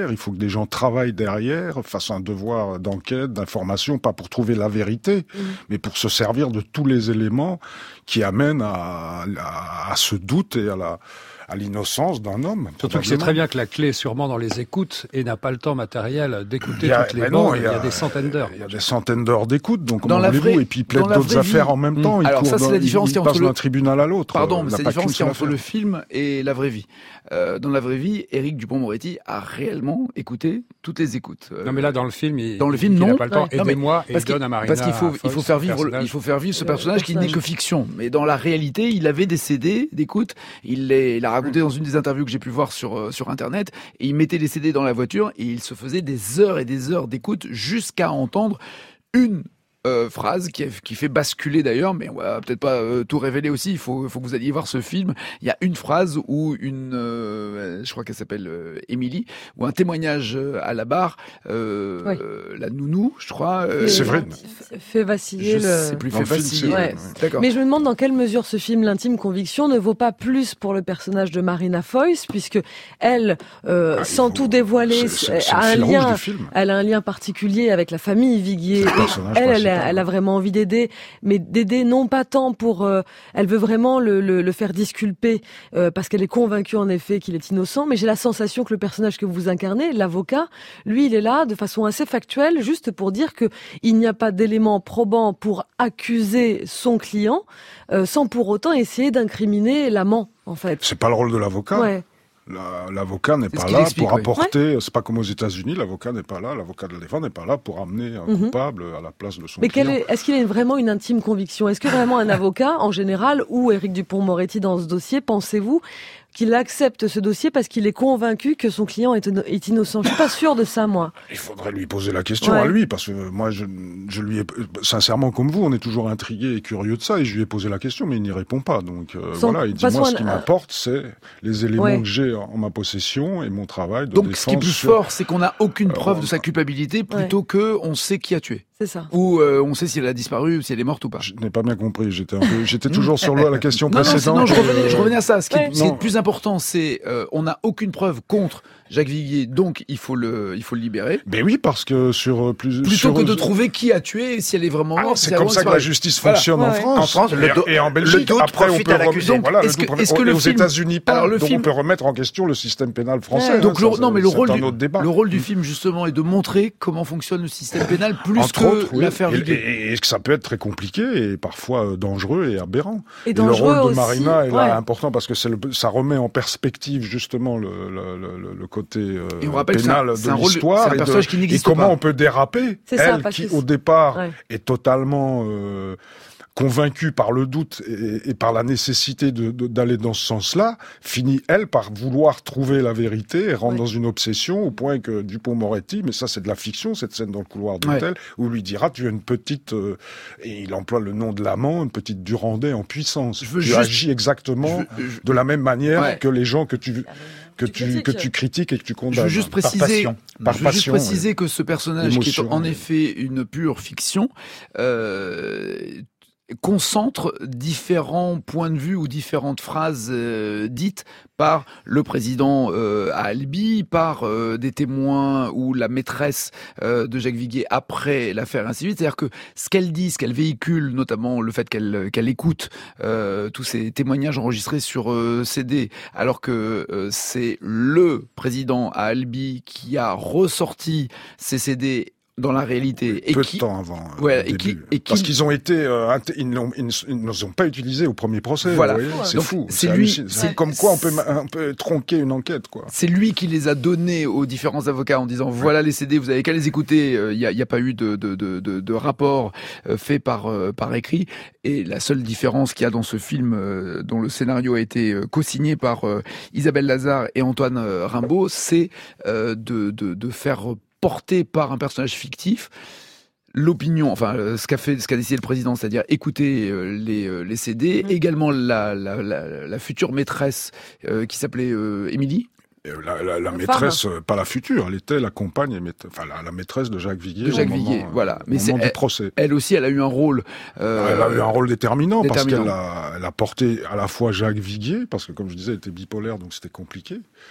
derrière. Il faut que des gens travaillent derrière, fassent un devoir d'enquête, d'information, pas pour trouver la vérité, mmh. mais pour se servir de tous les éléments qui amènent à, à, à ce doute et à la... à l'innocence d'un homme. Surtout qu'il sait très bien que la clé est sûrement dans les écoutes et n'a pas le temps matériel d'écouter a, toutes les non, bandes. il, il y a des centaines d'heures. Il y a des centaines d'heures d'écoute, donc dans comment voulez-vous vraie, Et puis il plaide d'autres affaires vie. en même temps. Mmh. Il Alors ça, c'est la différence qu'il y a entre le... d'un tribunal à l'autre. Pardon, mais c'est la différence qu'il y a entre le film et la vraie vie. Euh, dans la vraie vie, Éric Dupond-Moretti a réellement écouté toutes les écoutes. Euh, non, mais là, dans le film, il, dans le film, il non. n'a pas le temps. Ouais. Aidez-moi et parce il donne à Marina. Parce qu'il faut, il faut faire vivre, il faut faire vivre ce personnage qui n'est que fiction. Mais dans la réalité, il avait des C D d'écoute. Il l'a, il a raconté dans une des interviews que j'ai pu voir sur sur internet, et il mettait les C D dans la voiture et il se faisait des heures et des heures d'écoute jusqu'à entendre une Euh, phrase qui, qui fait basculer d'ailleurs, mais on va peut-être pas euh, tout révéler aussi. Il faut, faut que vous alliez voir ce film. Il y a une phrase où une, euh, je crois qu'elle s'appelle euh, Émilie, ou un témoignage euh, à la barre, euh, oui. euh, la nounou, je crois. Euh, c'est vrai. Fait vaciller je le. sais plus, fait vaciller. Ouais. D'accord. Mais je me demande dans quelle mesure ce film, L'intime conviction, ne vaut pas plus pour le personnage de Marina Foïs, puisque elle, euh, ah, sans tout dévoiler, c'est, c'est, a c'est un lien, elle a un lien particulier avec la famille Viguier. Elle, elle, a, elle a vraiment envie d'aider, mais d'aider non pas tant pour, euh, elle veut vraiment le, le, le faire disculper euh, parce qu'elle est convaincue en effet qu'il est innocent. Mais j'ai la sensation que le personnage que vous incarnez, l'avocat, lui, il est là de façon assez factuelle, juste pour dire que il n'y a pas d'éléments probants pour accuser son client, euh, sans pour autant essayer d'incriminer l'amant, en fait. C'est pas le rôle de l'avocat. Ouais. La, l'avocat n'est c'est pas là explique, pour oui. apporter, ouais. c'est pas comme aux États-Unis, l'avocat n'est pas là, l'avocat de la défense n'est pas là pour amener un mm-hmm. coupable à la place de son Mais client. Mais est, est-ce qu'il a vraiment une intime conviction ? Est-ce que vraiment un avocat, en général, ou Éric Dupond-Moretti dans ce dossier, pensez-vous qu'il accepte ce dossier parce qu'il est convaincu que son client est, est innocent? Je suis pas sûr de ça, moi. Il faudrait lui poser la question ouais. à lui, parce que moi, je, je lui ai, sincèrement, comme vous, on est toujours intrigué et curieux de ça, et je lui ai posé la question, mais il n'y répond pas. Donc euh, Sans, voilà, il dit, moi, ce qui un... m'importe, c'est les éléments ouais. que j'ai en ma possession et mon travail de Donc, défense. Donc, ce qui est plus sur... fort, c'est qu'on n'a aucune preuve euh, de sa culpabilité, plutôt ouais. que on sait qui a tué. C'est ça. Ou euh, on sait si elle a disparu, ou si elle est morte ou pas. Je n'ai pas bien compris. J'étais, un peu, j'étais toujours sur la question non, précédente. Non, non, je revenais, je revenais à ça. Ce qui, ouais. est, ce qui est le plus important, c'est euh, on n'a aucune preuve contre Jacques Viguier, donc il faut le, il faut le libérer. Mais oui, parce que sur plus plutôt sur, que de trouver qui a tué, si elle est vraiment morte. Ah, c'est comme ça que la justice fonctionne voilà. ouais, en France. En France, le do- et, et en Belgique. le doute après, on peut à l'accusé. remettre, voilà, est-ce le que, doute, est-ce que et le aux film... États-Unis pas. Alors, le donc film... on peut remettre en question le système pénal français. Ouais. Donc hein, le, ça, non, mais le rôle, du, le rôle du mmh. film justement est de montrer comment fonctionne le système pénal plus Entre que autres, oui. l'affaire et, Viguier. Et, et que ça peut être très compliqué et parfois euh, dangereux et aberrant. Et, et dangereux le rôle de aussi, Marina est ouais. là important parce que c'est le, ça remet en perspective justement le, le, le, le côté euh, et on rappelle pénal que c'est un, de c'est l'histoire un et, personnage de, qui n'existe et comment pas. on peut déraper. C'est elle ça, qui que au départ ouais. est totalement euh, convaincue par le doute et, et par la nécessité de, de, d'aller dans ce sens-là, finit elle par vouloir trouver la vérité et rentre ouais. dans une obsession au point que Dupond-Moretti, mais ça c'est de la fiction, cette scène dans le couloir d'hôtel, ouais. où lui dira tu as une petite, euh, et il emploie le nom de l'amant, une petite Durandais en puissance. Je veux tu juste... agis exactement je veux, je... de la même manière ouais. que les gens que tu que tu, tu que tu critiques et que tu condamnes. Je veux juste préciser, par passion, par je veux passion, juste préciser ouais. que ce personnage, Émotion, qui est en ouais. effet une pure fiction, euh, concentre différents points de vue ou différentes phrases euh, dites par le président euh, à Albi, par euh, des témoins ou la maîtresse euh, de Jacques Viguier après l'affaire, ainsi de suite. C'est-à-dire que ce qu'elle dit, ce qu'elle véhicule, notamment le fait qu'elle, qu'elle écoute euh, tous ces témoignages enregistrés sur euh, C D, alors que euh, c'est le président à Albi qui a ressorti ces C D dans la réalité. Et peu qui, de temps avant. Ouais, euh, et qui, et qui, parce qu'ils ont été, euh, inté- ils, n'ont, ils ne les ont pas utilisés au premier procès. Voilà. Vous voyez, c'est Donc, fou. C'est, c'est lui. C'est, c'est comme quoi on peut, on peut tronquer une enquête, quoi. C'est lui qui les a donnés aux différents avocats en disant voilà les C D, vous avez qu'à les écouter. Il euh, y, a, y a pas eu de, de, de, de, de rapport euh, fait par euh, par écrit. Et la seule différence qu'il y a dans ce film, euh, dont le scénario a été euh, co-signé par euh, Isabelle Lazare et Antoine euh, Rimbaud, c'est euh, de, de, de faire porter par un personnage fictif l'opinion, enfin ce qu'a fait, ce qu'a décidé le président, c'est-à-dire écouter euh, les, euh, les C D, mmh. également la, la, la, la future maîtresse euh, qui s'appelait euh, Émilie. La, la, la maîtresse, euh, pas la future, elle était la compagne, enfin la, la maîtresse de Jacques Viguier. De Jacques au Viguier, moment, voilà. Mais au c'est moment elle, du procès. Elle aussi, elle a eu un rôle. Euh, elle a eu un rôle déterminant, déterminant. parce qu'elle a, elle a porté à la fois Jacques Viguier, parce que comme je disais, elle était bipolaire, donc c'était compliqué.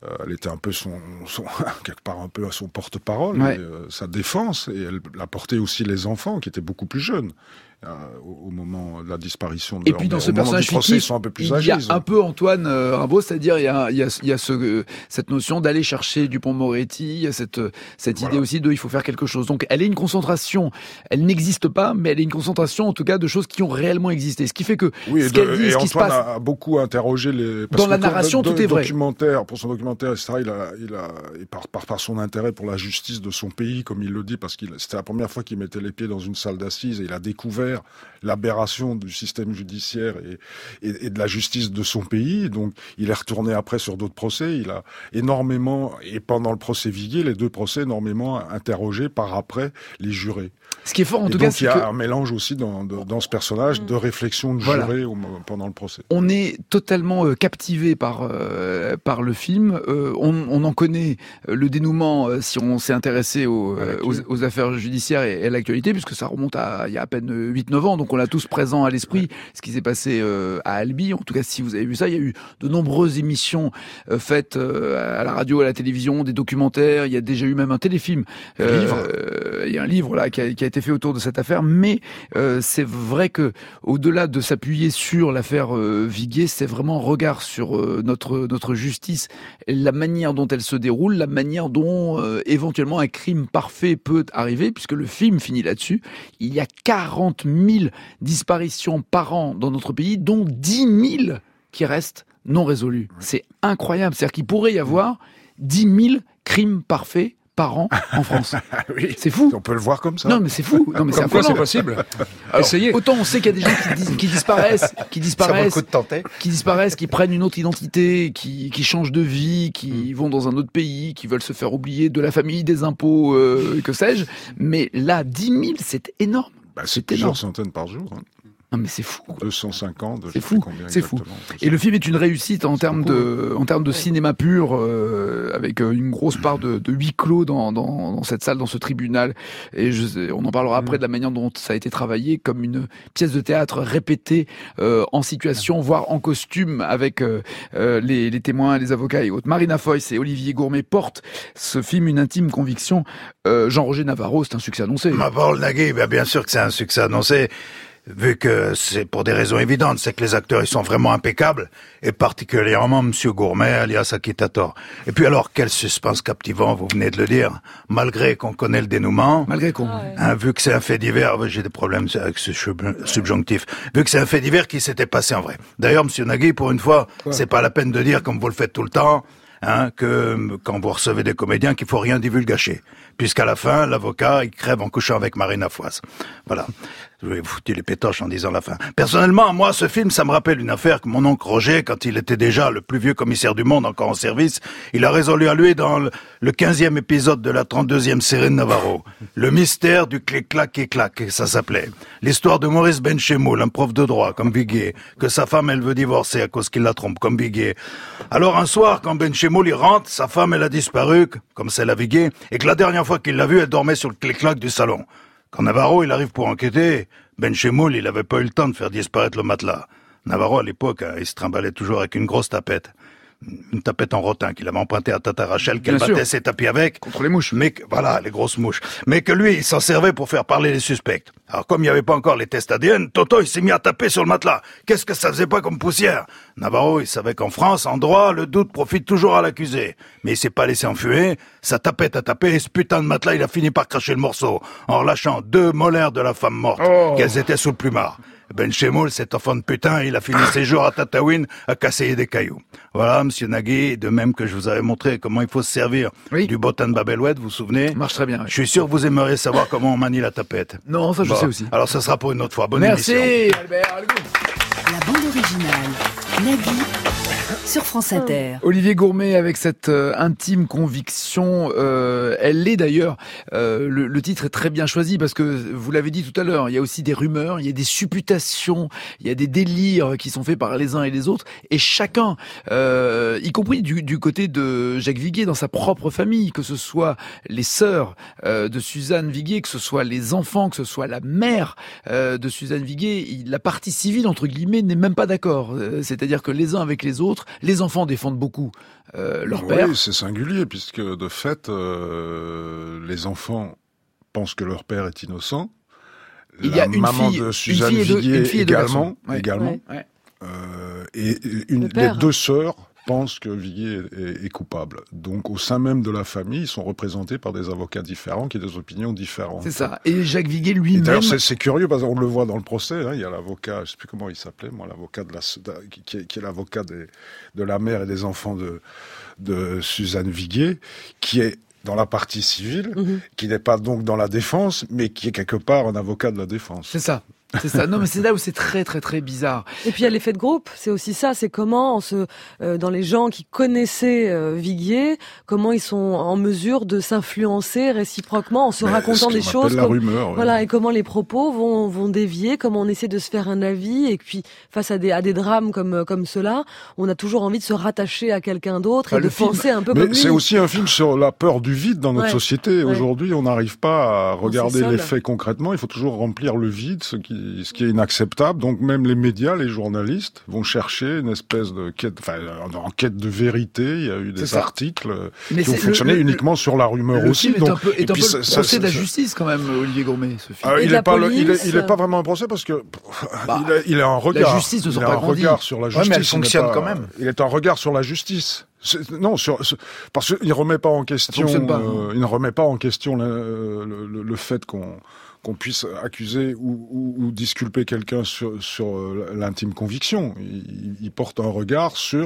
Euh, elle était un peu son, son quelque part un peu à son porte-parole, ouais. et, euh, sa défense, et elle apportait aussi les enfants qui étaient beaucoup plus jeunes. Euh, au, au moment de la disparition de et leur puis dans mère. ce Au moment personnage du procès, fictif, ils sont un peu plus il âgés, y a ils ont... un peu Antoine euh, Rimbaud, c'est-à-dire il y a, il y a, il y a, ce, cette notion d'aller chercher Dupond-Moretti, il y a cette, cette Voilà. idée aussi de il faut faire quelque chose. Donc elle est une concentration, elle n'existe pas, mais elle est une concentration en tout cas de choses qui ont réellement existé. Ce qui fait que oui, ce qu'elle dit, et ce qui se Antoine passe a beaucoup interrogé les. Parce dans la que narration, de, de, tout est vrai. Documentaire, pour son documentaire, et cetera. Il a, il a, et par, par, par son intérêt pour la justice de son pays, comme il le dit, parce que c'était la première fois qu'il mettait les pieds dans une salle d'assises et il a découvert l'aberration du système judiciaire et, et, et de la justice de son pays. Donc, il est retourné après sur d'autres procès. Il a énormément, et pendant le procès Viguier, les deux procès, énormément interrogé par après les jurés. Ce qui est fort en et tout donc, cas, c'est il y a que un mélange aussi dans, de, dans ce personnage de réflexion de voilà. jurés au, pendant le procès. On est totalement euh, captivé par euh, par le film. Euh, on, on en connaît euh, le dénouement euh, si on s'est intéressé aux, euh, aux, aux affaires judiciaires et, et à l'actualité, puisque ça remonte à il y a à peine huit neuf ans. Donc on l'a tous présent à l'esprit. Ce qui s'est passé euh, à Albi. En tout cas, si vous avez vu ça, il y a eu de nombreuses émissions euh, faites euh, à la radio, à la télévision, des documentaires. Il y a déjà eu même un téléfilm. Euh, livre. Euh, il y a un livre là qui a, qui a été fait autour de cette affaire. Mais euh, c'est vrai que au-delà de s'appuyer sur l'affaire euh, Viguier, c'est vraiment un regard sur euh, notre notre justice, la manière dont elle se déroule, la manière dont euh, éventuellement un crime parfait peut arriver, puisque le film finit là-dessus. Il y a quarante mille disparitions par an dans notre pays, dont dix mille qui restent non résolus. Ouais. C'est incroyable. C'est-à-dire qu'il pourrait y avoir dix mille crimes parfaits par an en France. Oui, c'est fou. On peut le voir comme ça. Non, mais c'est fou. Non, mais comme c'est quoi c'est possible. Alors, essayez. Autant on sait qu'il y a des gens qui, dis- qui disparaissent, qui disparaissent, Ça vaut le coup de tenter. qui disparaissent, qui prennent une autre identité, qui, qui changent de vie, qui mm. vont dans un autre pays, qui veulent se faire oublier de la famille, des impôts, euh, que sais-je. Mais là, dix mille, c'est énorme. Bah, c'est, c'est plusieurs énorme. centaines par jour. Hein. Non mais c'est fou. deux cent cinquante. C'est fou. C'est fou. Et le film est une réussite en termes de, en termes de cinéma pur, euh, avec une grosse part de, de huis clos dans, dans, dans cette salle, dans ce tribunal. Et je, on en parlera après de la manière dont ça a été travaillé, comme une pièce de théâtre répétée euh, en situation, voire en costume, avec euh, les, les témoins, les avocats et autres. Marina Foïs et Olivier Gourmet portent ce film Une intime conviction. Euh, Jean-Roger Navarro, c'est un succès annoncé. Ma parole Nagui, ben bien sûr que c'est un succès annoncé. Vu que c'est pour des raisons évidentes, c'est que les acteurs ils sont vraiment impeccables, et particulièrement Monsieur Gourmet, alias Akitator. Et puis alors, quel suspense captivant, vous venez de le dire, malgré qu'on connaît le dénouement. Malgré qu'on. Ah ouais. Hein, vu que c'est un fait divers, j'ai des problèmes avec ce subjonctif. Vu que c'est un fait divers qui s'était passé en vrai. D'ailleurs, Monsieur Nagui, pour une fois, ouais. c'est pas la peine de dire, comme vous le faites tout le temps, hein, que quand vous recevez des comédiens, qu'il faut rien divulgacher. Puisqu'à la fin, l'avocat, il crève en couchant avec Marina Foïs. Voilà. Je vais vous foutre les pétoches en disant la fin. Personnellement, moi, ce film, ça me rappelle une affaire que mon oncle Roger, quand il était déjà le plus vieux commissaire du monde, encore en service, il a résolu à lui dans le quinzième épisode de la trente-deuxième série de Navarro. Le mystère du clic-clac et clac, ça s'appelait. L'histoire de Maurice Benchemoul, un prof de droit, comme Viguier, que sa femme, elle veut divorcer à cause qu'il la trompe, comme Viguier. Alors, un soir, quand Benchemoul, il rentre, sa femme, elle a disparu, comme celle à Viguier, et que la dernière fois qu'il l'a vue, elle dormait sur le clic-clac du salon. Quand Navarro, il arrive pour enquêter, Benchemoul, il avait pas eu le temps de faire disparaître le matelas. Navarro, à l'époque, il se trimballait toujours avec une grosse tapette. Une tapette en rotin qu'il avait empruntée à Tata Rachel, qu'elle Bien battait sûr. ses tapis avec. Contre les mouches. Mais que, voilà, les grosses mouches. Mais que lui, il s'en servait pour faire parler les suspects. Alors, comme il n'y avait pas encore les tests A D N, Toto, il s'est mis à taper sur le matelas. Qu'est-ce que ça faisait pas comme poussière? Navarro, il savait qu'en France, en droit, le doute profite toujours à l'accusé. Mais il s'est pas laissé enfuir. Sa tapette a tapé et ce putain de matelas, il a fini par cracher le morceau. En relâchant deux molaires de la femme morte. Oh. Qu'elles étaient sous le plumard. Benchemoul, cet enfant de putain, il a fini ses jours à Tataouine à casser des cailloux. Voilà, monsieur Nagui, de même que je vous avais montré comment il faut se servir oui. du botin de Babelwed, vous vous souvenez? Ça marche très bien. Oui. Je suis sûr que vous aimeriez savoir comment on manie la tapette. Non, ça je bon, sais aussi. Alors ça sera pour une autre fois. Bonne Merci, émission. Albert. La bande originale. Nagui sur France Inter. Olivier Gourmet avec cette euh, intime conviction, euh, elle l'est d'ailleurs, euh, le, le titre est très bien choisi parce que, vous l'avez dit tout à l'heure, il y a aussi des rumeurs, il y a des supputations, il y a des délires qui sont faits par les uns et les autres, et chacun, euh, y compris du, du côté de Jacques Viguier dans sa propre famille, que ce soit les sœurs euh, de Suzanne Viguier, que ce soit les enfants, que ce soit la mère euh, de Suzanne Viguier, il, la partie civile, entre guillemets, n'est même pas d'accord. Euh, c'est-à-dire que les uns avec les autres, Les enfants défendent beaucoup euh, leur père. Oui, c'est singulier, puisque de fait, euh, les enfants pensent que leur père est innocent. Il la y a une maman fille, de Suzanne une fille et deux, Viguier une fille et deux également, garçons. Ouais. également. Ouais. Euh, et une, les deux sœurs pensent que Viguier est, est, est coupable. Donc, au sein même de la famille, ils sont représentés par des avocats différents qui ont des opinions différentes. C'est ça. Et Jacques Viguier lui-même... D'ailleurs, c'est, c'est curieux, parce qu'on le voit dans le procès, hein, il y a l'avocat, je sais plus comment il s'appelait, moi, l'avocat de la, de, qui, est, qui est l'avocat des, de la mère et des enfants de, de Suzanne Viguier, qui est dans la partie civile, mmh. qui n'est pas donc dans la défense, mais qui est quelque part un avocat de la défense. C'est ça. C'est ça. Non, mais c'est là où c'est très, très, très bizarre. Et puis il y a l'effet de groupe. C'est aussi ça. C'est comment on se, euh, dans les gens qui connaissaient euh, Viguier, comment ils sont en mesure de s'influencer réciproquement en se mais racontant des choses. La comme, rumeur, ouais. Voilà. Et comment les propos vont vont dévier. Comment on essaie de se faire un avis. Et puis face à des à des drames comme comme cela, on a toujours envie de se rattacher à quelqu'un d'autre et ah, de penser film. un peu mais comme lui. C'est aussi un film sur la peur du vide dans notre ouais. société. Ouais. Aujourd'hui, on n'arrive pas à regarder les faits seul. concrètement. Il faut toujours remplir le vide, ce qui ce qui est inacceptable. Donc même les médias, les journalistes vont chercher une espèce de quête, enfin, en quête de vérité. Il y a eu des articles Mais qui ont fonctionné le, uniquement le, sur la rumeur le aussi. Film donc, est un peu, est et un puis peu ça, le procès ça, de la ça, justice quand même, Olivier Gourmet, ce film. Euh, il n'est pas, police, il est, il est pas vraiment un procès parce que bah, il, est, il est un regard. La justice ne il sont est pas un grandis. regard sur la justice. Ouais, mais elle fonctionne pas, quand même. Il est un regard sur la justice. C'est, non, sur, sur, parce qu'il remet pas en question. Pas, euh, il ne remet pas en question le, le, le fait qu'on qu'on puisse accuser ou, ou, ou disculper quelqu'un sur, sur l'intime conviction. Il, il porte un regard sur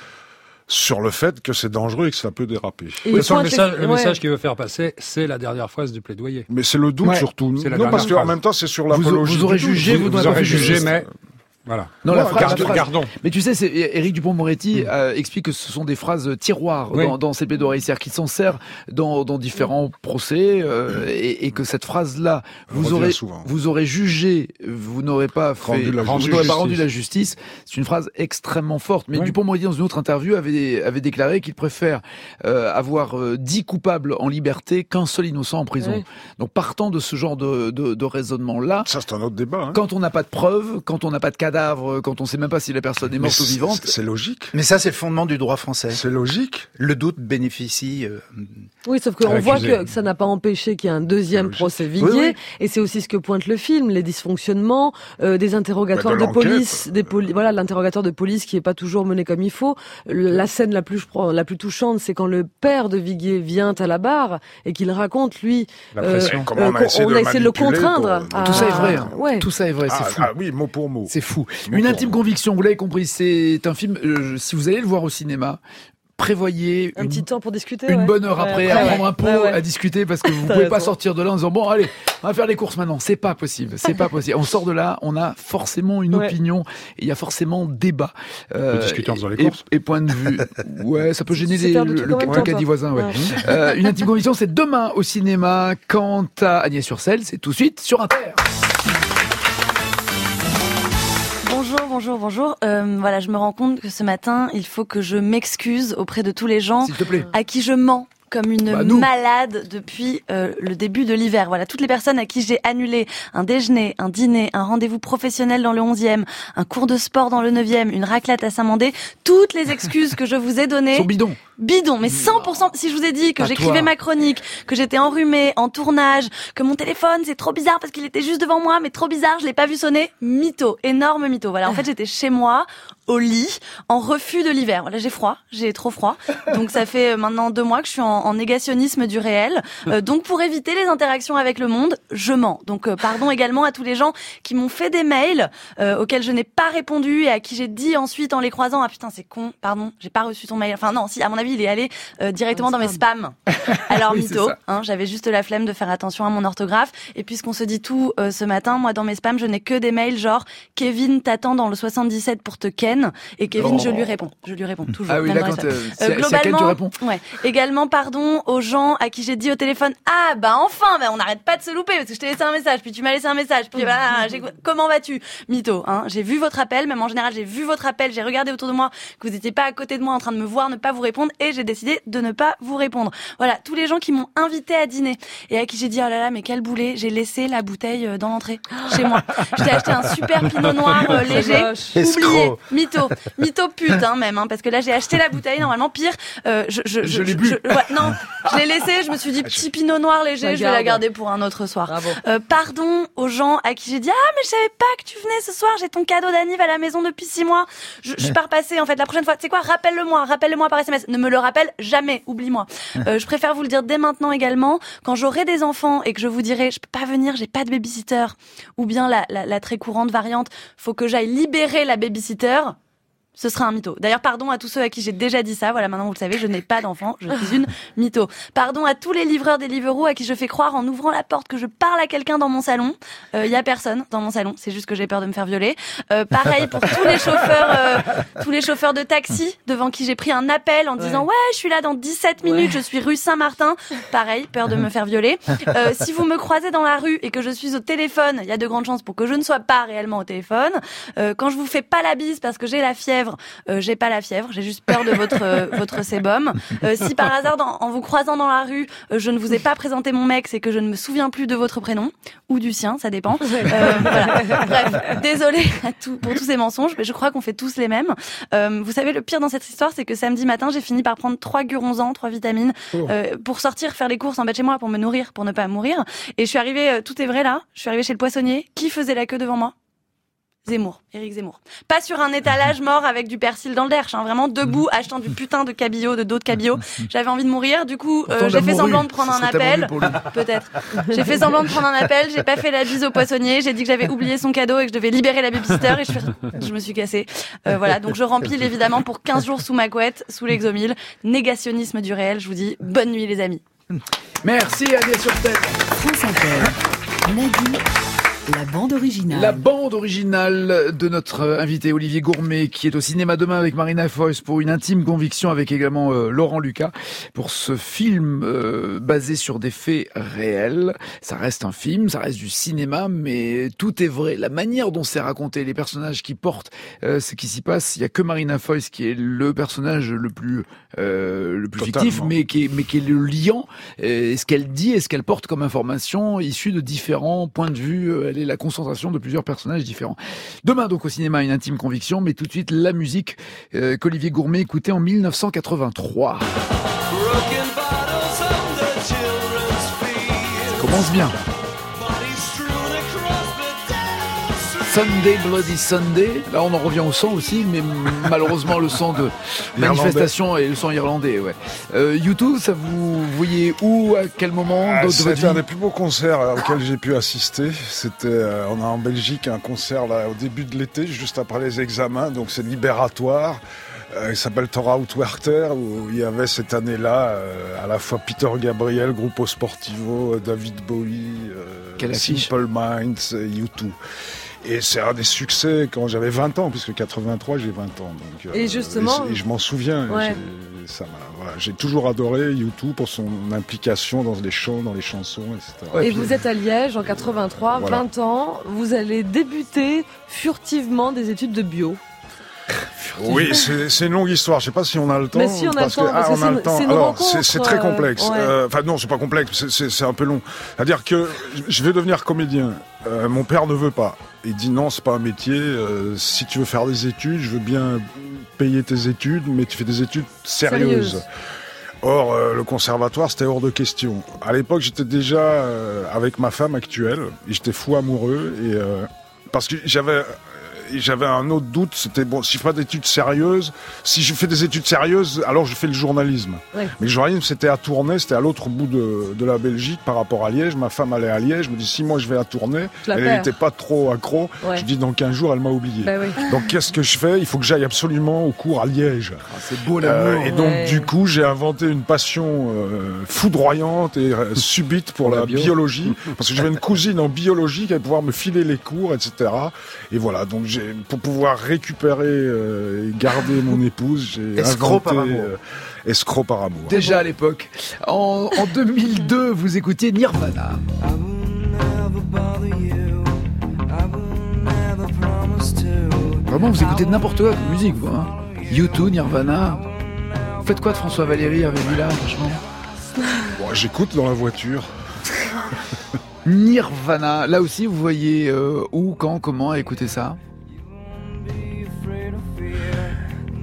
sur le fait que c'est dangereux et que ça peut déraper. Et oui, le message, le message ouais. qu'il veut faire passer, c'est la dernière phrase du plaidoyer. Mais c'est le doute ouais. surtout. C'est non, parce qu'en même temps, c'est sur l'apologie. Vous, vous aurez jugé, vous, vous, vous aurez jugé, mais... Voilà. Non, bon, la phrase, garde, la phrase. Gardons. Mais tu sais, c'est, Éric Dupond-Moretti mmh. euh, explique que ce sont des phrases tiroirs oui. dans, dans ses plaidoiries, c'est-à-dire qu'il s'en sert dans, dans différents procès euh, et, et que cette phrase-là, vous aurez, vous aurez jugé, vous n'aurez pas fait, rendu la vous n'aurez pas rendu la justice. C'est une phrase extrêmement forte. Mais oui. Dupond-Moretti, dans une autre interview, avait, avait déclaré qu'il préfère euh, avoir euh, dix coupables en liberté qu'un seul innocent en prison. Oui. Donc, partant de ce genre de, de, de raisonnement-là, ça c'est un autre débat. Hein. Quand on n'a pas de preuves, quand on n'a pas de cadavre, quand on sait même pas si la personne est morte ou vivante. C'est logique. Mais ça, c'est le fondement du droit français. C'est logique. Le doute bénéficie. Euh... Oui, sauf qu'on voit que ça n'a pas empêché qu'il y ait un deuxième procès Viguier. Oui, oui. Et c'est aussi ce que pointe le film, les dysfonctionnements, euh, des interrogatoires de, de police, des poli- voilà, l'interrogatoire de police qui est pas toujours mené comme il faut. La scène la plus, la plus touchante, c'est quand le père de Viguier vient à la barre et qu'il raconte, lui, euh, comment on a euh, essayé, on a essayé de le contraindre. Pour... À... Tout ça est vrai. Hein. Ouais. Tout ça est vrai. C'est ah, fou. Ah oui, mot pour mot. C'est fou. Une intime conviction, vous l'avez compris, c'est un film, euh, si vous allez le voir au cinéma, prévoyez un une, petit temps pour discuter, une ouais. bonne heure après, ouais, à ouais. prendre un pot, ouais, ouais. à discuter, parce que vous pouvez pas sortir de là en disant bon allez, on va faire les courses maintenant. C'est pas possible, c'est pas possible. On sort de là, on a forcément une ouais. opinion, et il y a forcément débat. Euh, discuter en faisant les et, courses. Et point de vue, ouais, ça peut gêner les, le, le, le caddie voisin. Ouais. Ouais. Euh, une intime conviction, c'est demain au cinéma. Quant à Agnès-sur-Celle, c'est tout de suite sur Inter. Bonjour, bonjour, bonjour. Euh, voilà, je me rends compte que ce matin, il faut que je m'excuse auprès de tous les gens à qui je mens comme une bah malade depuis euh, le début de l'hiver. Voilà, toutes les personnes à qui j'ai annulé un déjeuner, un dîner, un rendez-vous professionnel dans le onzième, un cours de sport dans le neuvième, une raclette à Saint-Mandé, toutes les excuses que je vous ai données... sont bidons. Bidon, mais cent pour cent. Si je vous ai dit que à j'écrivais toi. ma chronique, que j'étais enrhumée, en tournage, que mon téléphone, c'est trop bizarre parce qu'il était juste devant moi, mais trop bizarre, je l'ai pas vu sonner. Mytho, énorme mytho. Voilà, en fait, j'étais chez moi, au lit, en refus de l'hiver. Voilà, j'ai froid, j'ai trop froid. Donc ça fait maintenant deux mois que je suis en, en négationnisme du réel. Euh, donc pour éviter les interactions avec le monde, je mens. Donc euh, pardon également à tous les gens qui m'ont fait des mails euh, auxquels je n'ai pas répondu et à qui j'ai dit ensuite en les croisant, ah putain c'est con, pardon, j'ai pas reçu ton mail. Enfin non, si à mon avis il est allé euh, directement dans mes spams. Alors oui, mytho, hein, j'avais juste la flemme de faire attention à mon orthographe. Et puisqu'on se dit tout euh, ce matin, moi dans mes spams, je n'ai que des mails genre Kevin t'attend dans le soixante-dix-sept pour te ken. Et Kevin, oh. je lui réponds. Je lui réponds toujours. Ah oui, là quand euh, c'est, euh, globalement, c'est à Ken tu réponds. Ouais. Également, pardon aux gens à qui j'ai dit au téléphone, ah bah enfin, bah on n'arrête pas de se louper parce que je t'ai laissé un message, puis tu m'as laissé un message, puis bah, j'ai... comment vas-tu, mytho, hein. J'ai vu votre appel, même en général, j'ai vu votre appel, j'ai regardé autour de moi que vous n'étiez pas à côté de moi en train de me voir, ne pas vous répondre, et j'ai décidé de ne pas vous répondre. Voilà, tous les gens qui m'ont invité à dîner et à qui j'ai dit oh là là mais quel boulet, j'ai laissé la bouteille dans l'entrée chez moi. Je t'ai acheté un super pinot noir euh, léger, oublié, mytho, mytho pute hein, même, hein, parce que là j'ai acheté la bouteille. Normalement, pire, euh, je, je, je, je l'ai bu. Je, ouais, non, je l'ai laissé. Je me suis dit petit pinot noir léger, je vais la garder pour un autre soir. Euh, pardon aux gens à qui j'ai dit ah mais je savais pas que tu venais ce soir. J'ai ton cadeau d'anniv à la maison depuis six mois. Je, je suis pas repassée en fait. La prochaine fois, tu sais quoi, rappelle-le-moi, rappelle-le-moi par S M S. Ne me le rappelle jamais. Oublie-moi. Euh, je préfère vous le dire dès maintenant également. Quand j'aurai des enfants et que je vous dirai je peux pas venir, j'ai pas de babysitter, ou bien la, la, la très courante variante, faut que j'aille libérer la babysitter. Ce sera un mytho. D'ailleurs, pardon à tous ceux à qui j'ai déjà dit ça. Voilà, maintenant vous le savez, je n'ai pas d'enfant, je suis une mytho. Pardon à tous les livreurs des Deliveroo à qui je fais croire en ouvrant la porte que je parle à quelqu'un dans mon salon. Il euh, y a personne dans mon salon, c'est juste que j'ai peur de me faire violer. Euh, pareil pour tous les chauffeurs, euh, tous les chauffeurs de taxi devant qui j'ai pris un appel en disant ouais, ouais je suis là dans dix-sept minutes, ouais. je suis rue Saint-Martin. Pareil, peur de me faire violer. Euh, si vous me croisez dans la rue et que je suis au téléphone, il y a de grandes chances pour que je ne sois pas réellement au téléphone. Euh, quand je vous fais pas la bise parce que j'ai la fièvre. Euh, j'ai pas la fièvre, j'ai juste peur de votre euh, votre sébum. Euh, si par hasard, dans, en vous croisant dans la rue, euh, je ne vous ai pas présenté mon mec, c'est que je ne me souviens plus de votre prénom ou du sien, ça dépend. Euh, voilà. Bref, désolée à tout, pour tous ces mensonges, mais je crois qu'on fait tous les mêmes. Euh, vous savez, le pire dans cette histoire, c'est que samedi matin, j'ai fini par prendre trois guronzans, trois vitamines, euh, pour sortir faire les courses en bas de chez moi, pour me nourrir, pour ne pas mourir. Et je suis arrivée, euh, tout est vrai là, je suis arrivée chez le poissonnier. Qui faisait la queue devant moi ? Zemmour, Éric Zemmour. Pas sur un étalage mort avec du persil dans le derche, hein, vraiment debout, achetant du putain de cabillaud, de dos de cabillaud. J'avais envie de mourir, du coup, euh, j'ai fait semblant de prendre un appel. Peut-être. J'ai fait semblant de prendre un appel, j'ai pas fait la bise au poissonnier, j'ai dit que j'avais oublié son cadeau et que je devais libérer la babysitter et je, je me suis cassée. Euh, voilà, donc je remplis évidemment pour quinze jours sous ma couette, sous l'exomile. Négationnisme du réel, je vous dis bonne nuit les amis. Merci Agnès Sur-Tête. France Inter, Nagui. La bande originale. La bande originale de notre invité Olivier Gourmet, qui est au cinéma demain avec Marina Foïs pour Une intime conviction, avec également euh, Laurent Lucas, pour ce film euh, basé sur des faits réels. Ça reste un film, ça reste du cinéma, mais tout est vrai. La manière dont c'est raconté, les personnages qui portent euh, ce qui s'y passe, il y a que Marina Foïs qui est le personnage le plus euh, le plus Totalement. fictif, mais qui est mais qui est le liant. Et ce qu'elle dit et ce qu'elle porte comme information issue de différents points de vue. Euh, Elle est la concentration de plusieurs personnages différents. Demain, donc, au cinéma, Une intime conviction, mais tout de suite, la musique euh, qu'Olivier Gourmet écoutait en mille neuf cent quatre-vingt-trois. Ça commence bien. Sunday, Bloody Sunday. Là, on en revient au sang aussi, mais malheureusement, le sang de manifestation et le sang irlandais, ouais. Euh, U deux, ça vous voyez où, à quel moment ah, de votre vie ? C'était un des plus beaux concerts auxquels j'ai pu assister. C'était, euh, on a en Belgique un concert là au début de l'été, juste après les examens, donc c'est libératoire. Euh, il s'appelle Thor Out Werther, où il y avait cette année-là euh, à la fois Peter Gabriel, Gruppo Sportivo, David Bowie, euh, Simple Minds, U deux. Et c'est un des succès quand j'avais vingt ans, puisque quatre-vingt-trois, j'ai vingt ans. Donc, et justement... Et, et je m'en souviens. Ouais. J'ai, ça m'a, voilà, j'ai toujours adoré U deux pour son implication dans les chants, dans les chansons, et cetera. Et vous êtes à Liège en quatre-vingt-trois, voilà. vingt ans. Vous allez débuter furtivement des études de bio. Oui, c'est, c'est une longue histoire. Je sais pas si on a le temps. Mais si on a parce le temps, que, parce ah, que on a c'est, le temps. c'est Alors, rencontre, c'est, c'est très complexe. Enfin, euh, ouais. euh, non, c'est pas complexe. C'est, c'est, c'est un peu long. C'est-à-dire que je vais devenir comédien. Euh, mon père ne veut pas. Il dit non, c'est pas un métier. Euh, si tu veux faire des études, je veux bien payer tes études, mais tu fais des études sérieuses. Sérieuse. Or, euh, le conservatoire, c'était hors de question. À l'époque, j'étais déjà euh, avec ma femme actuelle, et j'étais fou amoureux, et euh, parce que j'avais. Et j'avais un autre doute, c'était bon, si je fais pas d'études sérieuses, si je fais des études sérieuses, alors je fais le journalisme. Ouais. Mais le journalisme, c'était à Tournai, c'était à l'autre bout de, de la Belgique par rapport à Liège. Ma femme allait à Liège, je me dis si moi je vais à Tournai, elle n'était pas trop accro. Ouais. Je dis dans quinze jours, elle m'a oublié. Bah oui. Donc qu'est-ce que je fais ? Il faut que j'aille absolument au cours à Liège. Ah, c'est beau l'amour. Euh, et donc ouais. du coup, j'ai inventé une passion euh, foudroyante et euh, subite pour la, la bio. biologie, parce que j'avais une cousine en biologie qui allait pouvoir me filer les cours, et cetera. Et voilà, donc j'ai, pour pouvoir récupérer euh, et garder mon épouse, j'ai escroc inventé par amour. Euh, escroc par amour. Déjà à l'époque. En, en deux mille deux, vous écoutiez Nirvana. Vraiment, vous écoutez de n'importe quoi comme musique, vous. Hein. U deux, Nirvana. Vous faites quoi de François Valéry, Hervé Villard, franchement ? Bon, j'écoute dans la voiture. Nirvana, là aussi vous voyez euh, où, quand, comment écouter ça ?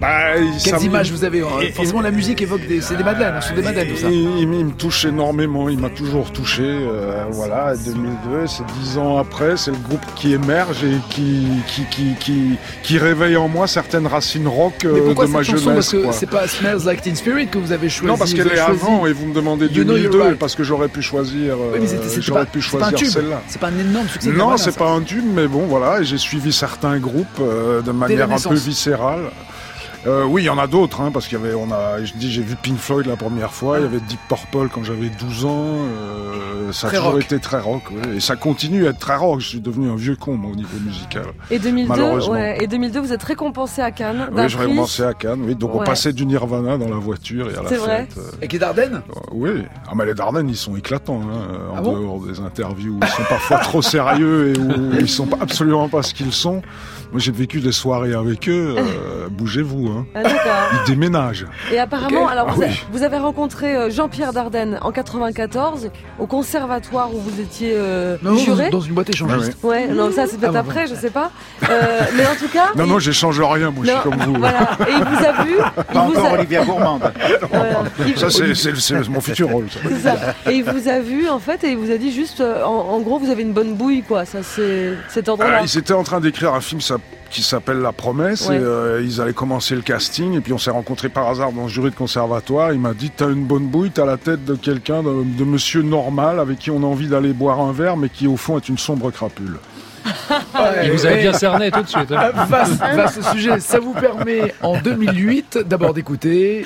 Bah, Quelles images vous avez? Et, Forcément, et, la musique évoque des, c'est des madeleines, ce sont des madeleines, tout ça. Il, il, il me touche énormément, il m'a toujours touché. Euh, voilà, deux mille deux, c'est dix ans après, c'est le groupe qui émerge et qui qui qui qui, qui réveille en moi certaines racines rock euh, de ma jeunesse. Parce que c'est pas Smells Like Teen Spirit que vous avez choisi. Non, parce qu'elle est avant et vous me demandez deux mille deux right. Parce que j'aurais pu choisir. Euh, oui, c'était, c'était j'aurais pas, pu choisir celle-là. C'est pas un énorme succès. Non, voilà, c'est ça. Pas un tube, mais bon, voilà, et j'ai suivi certains groupes euh, de manière un peu viscérale. Euh, oui, il y en a d'autres, hein, parce qu'il y avait, on a, je dis, j'ai vu Pink Floyd la première fois, il y avait Deep Purple quand j'avais douze ans, euh, ça a très toujours rock. été très rock, ouais, et ça continue à être très rock. Je suis devenu un vieux con, moi, au niveau musical. Et deux mille deux, ouais, et deux mille deux, vous êtes récompensé à Cannes. Oui, je récompensé à Cannes, oui, donc ouais. On passait du Nirvana dans la voiture et à la C'est fête. Vrai. Euh... Et les Dardennes? euh, Oui, ah, mais les Dardennes, ils sont éclatants, hein, en ah bon dehors des interviews où ils sont parfois trop sérieux et où ils sont absolument pas ce qu'ils sont. Moi, j'ai vécu des soirées avec eux, euh, bougez-vous, hein. Ah, d'accord. Ils déménagent. Et apparemment, okay. alors ah, vous, oui. a, vous avez rencontré Jean-Pierre Dardenne en quatre-vingt-quatorze au conservatoire où vous étiez euh, non, juré. Dans une boîte échangiste. Ah, ouais, non, ça c'est peut-être ah, après, bon. Je sais pas. Euh, mais en tout cas. Non, il... non, j'échange rien, moi, non, je suis comme vous. Voilà. Et il vous a vu. Il pas encore a... Olivia Gourmande. Voilà. Ça, c'est, c'est, c'est mon futur rôle. Ça. C'est ça. Et il vous a vu, en fait, et il vous a dit juste, en, en gros, vous avez une bonne bouille, quoi. Ça, c'est cet endroit-là. Euh, ils étaient en train d'écrire un film, ça. Qui s'appelle La Promesse, ouais. et euh, ils allaient commencer le casting, et puis on s'est rencontrés par hasard dans le jury de conservatoire. Il m'a dit, t'as une bonne bouille, t'as la tête de quelqu'un, de, de monsieur normal, avec qui on a envie d'aller boire un verre, mais qui au fond est une sombre crapule. Ouais, il vous avait bien cerné tout de suite. Hein. Vaste, vaste sujet. Ça vous permet, en deux mille huit, d'abord d'écouter...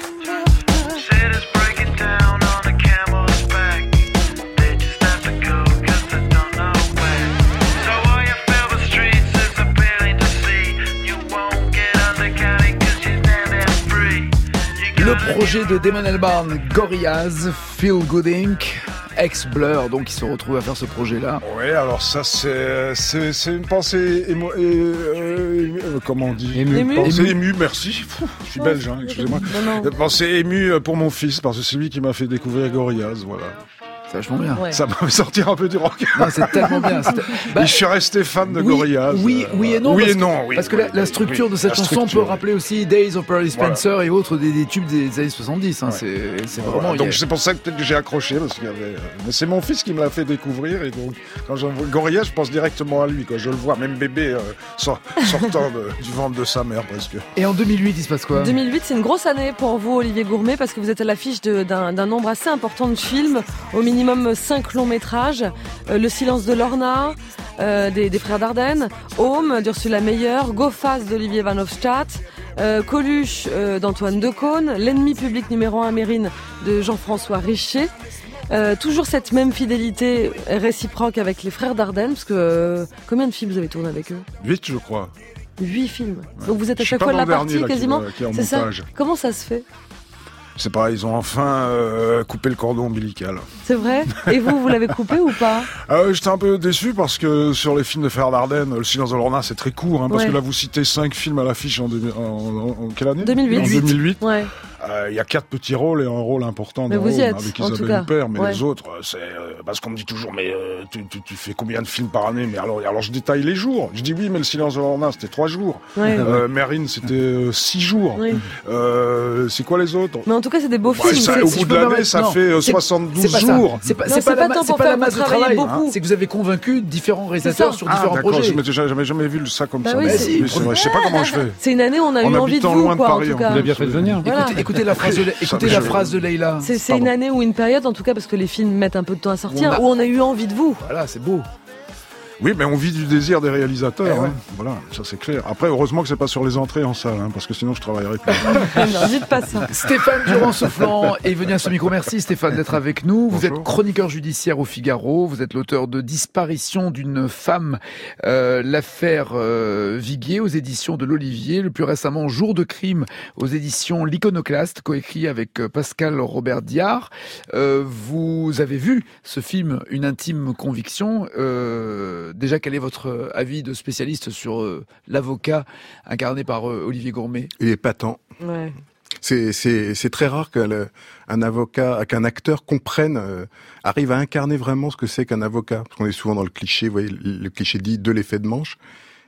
Le projet de Damon Albarn, Gorillaz, Feel Good Incorporated, ex-Blur, donc ils se retrouvent à faire ce projet-là. Oui, alors ça c'est c'est, c'est une pensée émo, é, euh, comment on dit émue. Une pensée émue, émue merci. Pfff, je suis belge, hein, excusez-moi. Non, non. Une pensée émue pour mon fils parce que c'est lui qui m'a fait découvrir Gorillaz, voilà. C'est vachement bien. Ouais. Ça m'a fait sortir un peu du rock. Non, c'est tellement bien. C'est... Bah, et je suis resté fan de oui, Gorillaz. Oui, oui et non. Oui parce et non. Que, oui, parce que oui, la, la structure oui, de cette la chanson structure. peut rappeler aussi Days of Pearly Spencer voilà. Et autres des, des tubes des années soixante-dix. Hein. Ouais. C'est, c'est voilà. vraiment. Donc c'est pour ça que peut-être que j'ai accroché parce qu'il y avait. Mais c'est mon fils qui me l'a fait découvrir et donc quand j'en vois Gorillaz, je pense directement à lui. Quand je le vois, même bébé euh, sort, sortant de, du ventre de sa mère presque. Et en deux mille huit, il se passe quoi? deux mille huit, c'est une grosse année pour vous, Olivier Gourmet, parce que vous êtes à l'affiche de, d'un, d'un nombre assez important de films, au minimum cinq longs métrages. Euh, Le silence de Lorna, euh, des, des frères Dardenne, Home d'Ursula Meyer, Go Fast d'Olivier Van Hofstadt, euh, Coluche euh, d'Antoine Decaune, L'ennemi public numéro un Mérine de Jean-François Richer. Euh, toujours cette même fidélité réciproque avec les frères Dardenne, parce que euh, combien de films vous avez tourné avec eux? Huit, je crois. Huit films. Ouais. Donc vous êtes à je chaque fois de la partie dernier, là, quasiment. Qui, qui est en c'est ça. montage. Comment ça se fait? C'est pareil, ils ont enfin euh, coupé le cordon ombilical. C'est vrai? Et vous, vous l'avez coupé ou pas? euh, J'étais un peu déçu parce que sur les films de Frères Dardenne, Le silence de Lorna, c'est très court, hein, parce ouais. que là vous citez cinq films à l'affiche en, en, en, en quelle année? deux mille huit. En deux mille huit. Ouais. Il euh, y a quatre petits rôles et un rôle important mais dans vous y Home, êtes, avec en Isabelle Huppert, mais ouais. les autres, c'est euh, parce qu'on me dit toujours, mais euh, tu, tu, tu fais combien de films par année? Mais alors, alors je détaille les jours. Je dis oui, mais Le silence de Lorna, c'était trois jours. Ouais. Euh, Mérine, c'était euh, six jours. Oui. Euh, c'est quoi les autres? Mais en tout cas, c'est des beaux bah, films. Ça, c'est, au si bout de l'année, ça non, fait euh, soixante-douze c'est jours. C'est pas, non, c'est c'est pas, pas la, tant c'est pour pas faire la masse de travail. Beaucoup. C'est que vous avez convaincu différents réalisateurs sur différents ah, d'accord, projets. Je j'avais jamais vu ça comme bah ça. Oui, mais c'est... mais c'est vrai, je sais pas comment je fais. C'est une année où on a en eu envie de vous, loin quoi, de Paris, en tout cas. Vous l'avez bien fait venir. Voilà. Écoutez, écoutez la phrase de, écoutez la phrase de Leïla. C'est, c'est une année ou une période, en tout cas, parce que les films mettent un peu de temps à sortir, on a... où on a eu envie de vous. Voilà, c'est beau. Oui, mais on vit du désir des réalisateurs. Eh ouais. hein. Voilà, ça c'est clair. Après, heureusement que c'est pas sur les entrées en salle, hein, parce que sinon je travaillerais plus. Non, dites pas ça. Stéphane Durand-Soufflant est venu à ce micro. Merci Stéphane d'être avec nous. Vous Bonjour. êtes chroniqueur judiciaire au Figaro. Vous êtes l'auteur de Disparition d'une femme, euh, l'affaire euh, Viguier aux éditions de l'Olivier. Le plus récemment, Jour de crime aux éditions L'Iconoclaste, coécrit avec Pascal Robert Diard. Euh, vous avez vu ce film, Une intime conviction. Euh, Déjà, quel est votre avis de spécialiste sur euh, l'avocat incarné par euh, Olivier Gourmet? Il est patent. Ouais. C'est, c'est, c'est très rare qu'un un avocat, qu'un acteur comprenne, euh, arrive à incarner vraiment ce que c'est qu'un avocat. Parce qu'on est souvent dans le cliché, vous voyez, le cliché dit de l'effet de manche.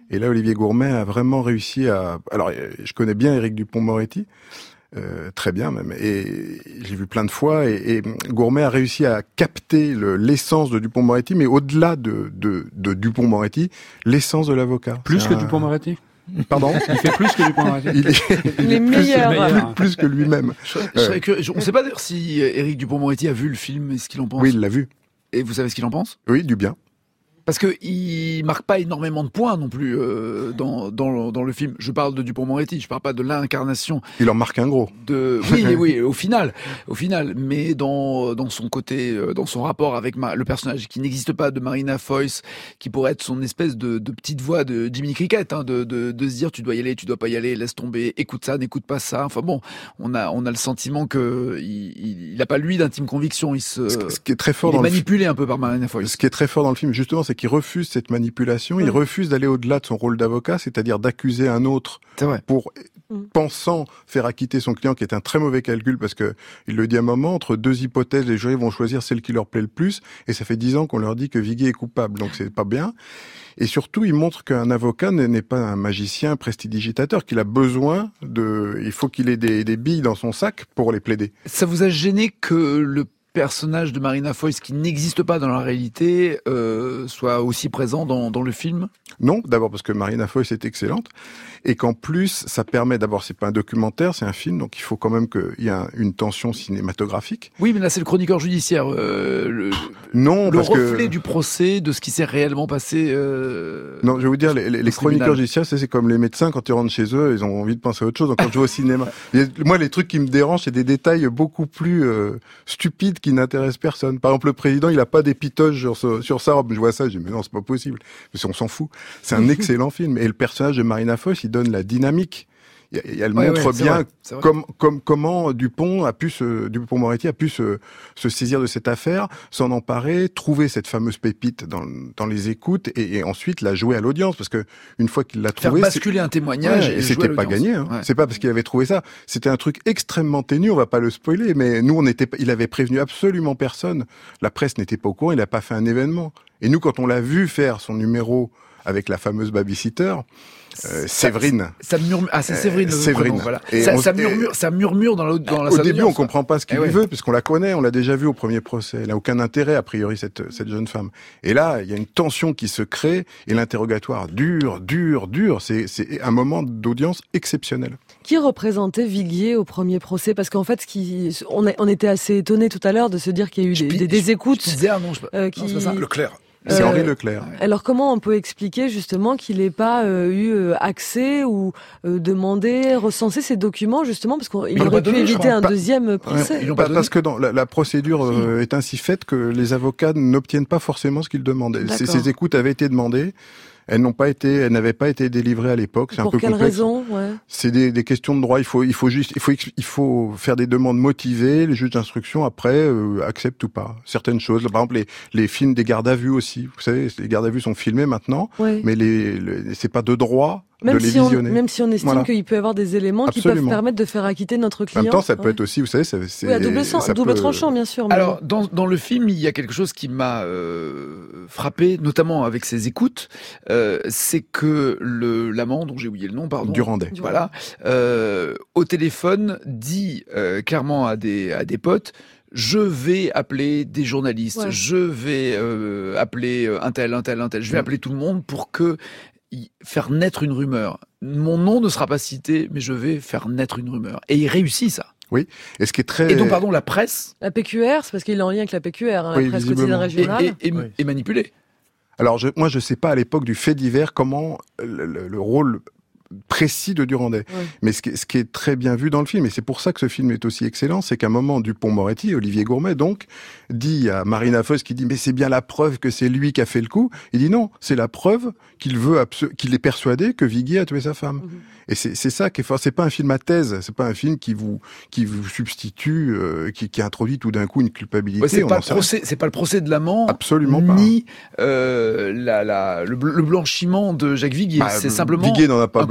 Et là, Olivier Gourmet a vraiment réussi à... Alors, je connais bien Éric Dupond-Moretti, euh, très bien même, et j'ai vu plein de fois, et, et Gourmet a réussi à capter le, l'essence de Dupond-Moretti, mais au-delà de, de, de Dupond-Moretti, l'essence de l'avocat. Plus C'est que un... Dupond-Moretti. Pardon. Il fait plus que Dupond-Moretti. Il est, il est plus, plus, plus que lui-même. Je, je serais curieux. On ne sait pas d'ailleurs si Éric Dupond-Moretti a vu le film et ce qu'il en pense. Oui, il l'a vu. Et vous savez ce qu'il en pense? Oui, du bien. Parce que il marque pas énormément de points non plus euh, dans, dans dans le film. Je parle de Dupond-Moretti, je parle pas de l'incarnation. Il en marque un gros. De oui oui au final au final, mais dans dans son côté, euh, dans son rapport avec ma, le personnage qui n'existe pas de Marina Foïs, qui pourrait être son espèce de, de petite voix de Jiminy Cricket, hein, de, de de se dire tu dois y aller, tu dois pas y aller, laisse tomber, écoute ça, n'écoute pas ça. Enfin bon, on a on a le sentiment que il il, il a pas lui d'intime conviction. Il se ce, ce qui est très fort il est dans manipulé le fi- un peu par Marina Foïs. Ce qui est très fort dans le film, justement, c'est qu'il refuse cette manipulation, mmh. il refuse d'aller au-delà de son rôle d'avocat, c'est-à-dire d'accuser un autre pour, mmh. pensant faire acquitter son client, qui est un très mauvais calcul, parce que il le dit à un moment, entre deux hypothèses, les jurys vont choisir celle qui leur plaît le plus, et ça fait dix ans qu'on leur dit que Viguier est coupable, donc c'est pas bien. Et surtout, il montre qu'un avocat n'est pas un magicien prestidigitateur, qu'il a besoin de, il faut qu'il ait des, des billes dans son sac pour les plaider. Ça vous a gêné que le personnage de Marina Foïs, qui n'existe pas dans la réalité, euh, soit aussi présent dans, dans le film? Non, d'abord parce que Marina Foïs est excellente, et qu'en plus, ça permet, d'abord, c'est pas un documentaire, c'est un film, donc il faut quand même qu'il y ait un, une tension cinématographique. Oui, mais là, c'est le chroniqueur judiciaire, euh, le, non, le parce reflet que... du procès, de ce qui s'est réellement passé. Euh, non, je vais vous dire, les, les, les chroniqueurs judiciaires, c'est, c'est comme les médecins, quand ils rentrent chez eux, ils ont envie de penser à autre chose, donc quand je vais au cinéma. Moi, les trucs qui me dérangent, c'est des détails beaucoup plus euh, stupides qui n'intéressent personne. Par exemple, le président, il a pas d'épitoge sur, ce, sur sa robe. Je vois ça, je dis, mais non, c'est pas possible. Parce qu'on s'en fout. C'est un excellent film. Et le personnage de Marina Foïs, il donne la dynamique. Et elle ouais, montre ouais, bien vrai, comme, comme, comment Dupond a pu se, Dupond-Moretti a pu se, se saisir de cette affaire, s'en emparer, trouver cette fameuse pépite dans, dans les écoutes et, et ensuite la jouer à l'audience, parce que une fois qu'il l'a trouvée, faire basculer un témoignage, ouais, et c'était pas gagné. Hein. Ouais. C'est pas parce qu'il avait trouvé ça. C'était un truc extrêmement ténu. On va pas le spoiler, mais nous, on était, il avait prévenu absolument personne. La presse n'était pas au courant. Il a pas fait un événement. Et nous, quand on l'a vu faire son numéro avec la fameuse babysitter. Euh, Séverine. Ça, ça murmure. Ah, c'est Séverine. Euh, Séverine. Prénom, voilà. Ça, on, ça murmure. Ça murmure dans la. Dans la au début, on comprend pas ce qu'il eh lui ouais. veut, puisqu'on la connaît, on l'a déjà vu au premier procès. Elle n'a aucun intérêt a priori cette cette jeune femme. Et là, il y a une tension qui se crée et l'interrogatoire dur, dur, dur. C'est c'est un moment d'audience exceptionnel. Qui représentait Viguier au premier procès? Parce qu'en fait, ce qui, on, a, on était assez étonnés tout à l'heure de se dire qu'il y a eu des, des, des écoutes. Spitzer, non, je... euh, qui... non, c'est pas ça. Leclerc. C'est Euh, Henri Leclerc. Alors comment on peut expliquer justement qu'il n'ait pas euh, eu euh, accès ou euh, demandé, recensé ces documents justement, parce qu'il aurait pu donné, éviter un pas. deuxième procès. Ouais, pas, parce que dans la, la procédure euh, est ainsi faite que les avocats n'obtiennent pas forcément ce qu'ils demandent. Ces, ces écoutes avaient été demandées. Elles n'ont pas été, elles n'avaient pas été délivrées à l'époque. C'est Pour un peu quelle complexe. raison ouais. C'est des, des questions de droit. Il faut, il faut juste, il faut, il faut faire des demandes motivées. Les juges d'instruction après euh, acceptent ou pas certaines choses. Par exemple, les, les films des gardes à vue aussi. Vous savez, les gardes à vue sont filmés maintenant, ouais. mais les, les c'est pas de droit. Même de les si, on, visionner. même si on estime voilà. qu'il peut y avoir des éléments Absolument. qui peuvent permettre de faire acquitter notre client. En même temps, ça peut ouais. être aussi, vous savez, c'est, c'est oui, à double, sens, ça double peut... tranchant, bien sûr. Mais... Alors, dans, dans le film, il y a quelque chose qui m'a euh, frappé, notamment avec ses écoutes, euh, c'est que le l'amant, dont j'ai oublié le nom, pardon, Durandet, voilà, euh, au téléphone, dit euh, clairement à des à des potes. Je vais appeler des journalistes, ouais. je vais euh, appeler un tel, un tel, un tel, je vais mmh. appeler tout le monde pour que faire naître une rumeur. Mon nom ne sera pas cité, mais je vais faire naître une rumeur. Et il réussit ça. Oui. Et ce qui est très. Et donc, pardon, la presse. La P Q R, c'est parce qu'il est en lien avec la P Q R, hein, oui, la presse quotidienne régionale. Et, et, et, oui. et manipulée. Alors, je, moi, je sais pas à l'époque du fait divers comment le, le, le rôle précis de Durandet. Oui. Mais ce qui, ce qui est très bien vu dans le film, et c'est pour ça que ce film est aussi excellent, c'est qu'à un moment, Dupond-Moretti, Olivier Gourmet, donc, dit à Marina Foïs, qui dit, mais c'est bien la preuve que c'est lui qui a fait le coup. Il dit non, c'est la preuve qu'il veut, abso- qu'il est persuadé que Viguier a tué sa femme. Mm-hmm. Et c'est, c'est ça qui est fort. C'est pas un film à thèse. C'est pas un film qui vous, qui vous substitue, euh, qui, qui introduit tout d'un coup une culpabilité. Ouais, c'est pas le procès, c'est pas le procès de l'amant. Absolument pas. Ni, euh, la, la, le, le blanchiment de Jacques Viguier. Bah, c'est simplement Viguier n'en a pas un besoin.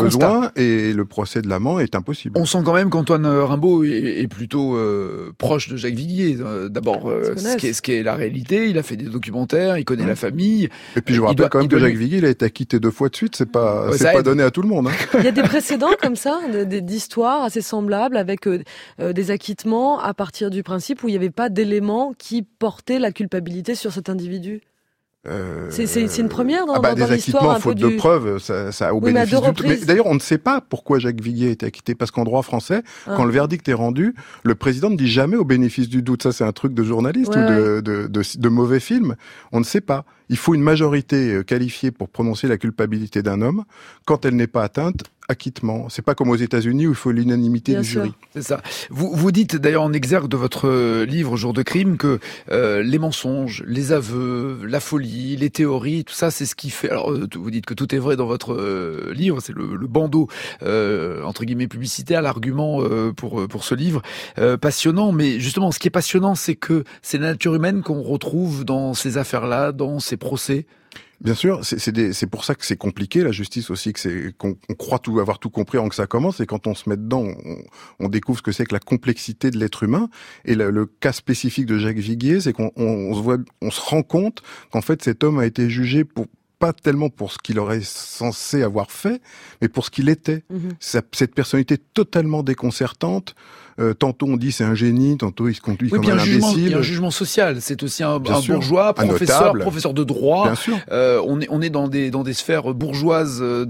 besoin constat. et le procès de l'amant est impossible. On sent quand même qu'Antoine Rimbaud est, est plutôt euh, proche de Jacques Viguier. Euh, D'abord, euh, ce, qui est, ce qui est la réalité. Il a fait des documentaires, il connaît mmh. la famille. Et puis je vous rappelle doit, quand même que Jacques Viguier, il a été acquitté deux fois de suite. C'est pas, ouais, c'est pas donné à tout le monde. Hein. Il y a des précédents comme ça, d'histoires assez semblables avec euh, des acquittements à partir du principe où il n'y avait pas d'éléments qui portaient la culpabilité sur cet individu. Euh, c'est, c'est, c'est une première dans, ah bah, dans, dans l'histoire. Des acquittements un faute peu de du... preuves, ça, ça a au oui, bénéfice mais, du... mais d'ailleurs, on ne sait pas pourquoi Jacques Viguier a été acquitté, parce qu'en droit français, ah. quand le verdict est rendu, le président ne dit jamais au bénéfice du doute. Ça, c'est un truc de journaliste ouais, ou de, ouais. de, de, de, de mauvais film. On ne sait pas. Il faut une majorité qualifiée pour prononcer la culpabilité d'un homme. Quand elle n'est pas atteinte, acquittement. C'est pas comme aux États-Unis où il faut l'unanimité Bien du sûr. jury. C'est ça. Vous, vous dites d'ailleurs en exergue de votre livre Jour de crime que euh, les mensonges, les aveux, la folie, les théories, tout ça, c'est ce qui fait. Alors, vous dites que tout est vrai dans votre euh, livre. C'est le, le bandeau euh, entre guillemets publicitaire, l'argument euh, pour pour ce livre euh, passionnant. Mais justement, ce qui est passionnant, c'est que c'est la nature humaine qu'on retrouve dans ces affaires-là, dans ces procès. Bien sûr, c'est, c'est, des, c'est pour ça que c'est compliqué, la justice aussi, que c'est, qu'on on croit tout avoir tout compris avant que ça commence, et quand on se met dedans, on, on découvre ce que c'est que la complexité de l'être humain. Et le, le cas spécifique de Jacques Viguier, c'est qu'on on, on se voit, on se rend compte qu'en fait cet homme a été jugé pour pas tellement pour ce qu'il aurait censé avoir fait, mais pour ce qu'il était. Mmh. Sa, cette personnalité totalement déconcertante. Euh, tantôt on dit c'est un génie, tantôt il se conduit oui, comme un, un jugement, imbécile. Il y a un jugement social. C'est aussi un, un sûr, bourgeois, professeur, notable. professeur de droit. Bien sûr. Euh, on est on est dans des dans des sphères bourgeoises de,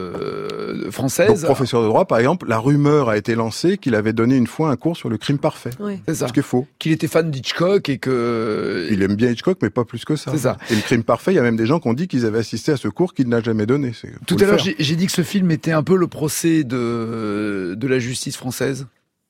de françaises. Donc, professeur de droit, par exemple, la rumeur a été lancée qu'il avait donné une fois un cours sur le crime parfait. Oui. C'est ça. Ce qui est faux. Qu'il était fan d'Hitchcock et que il aime bien Hitchcock, mais pas plus que ça. C'est ça. Et le crime parfait, il y a même des gens qui ont dit qu'ils avaient assisté à ce cours qu'il n'a jamais donné. C'est, Tout à l'heure, j'ai, j'ai dit que ce film était un peu le procès de de la justice française.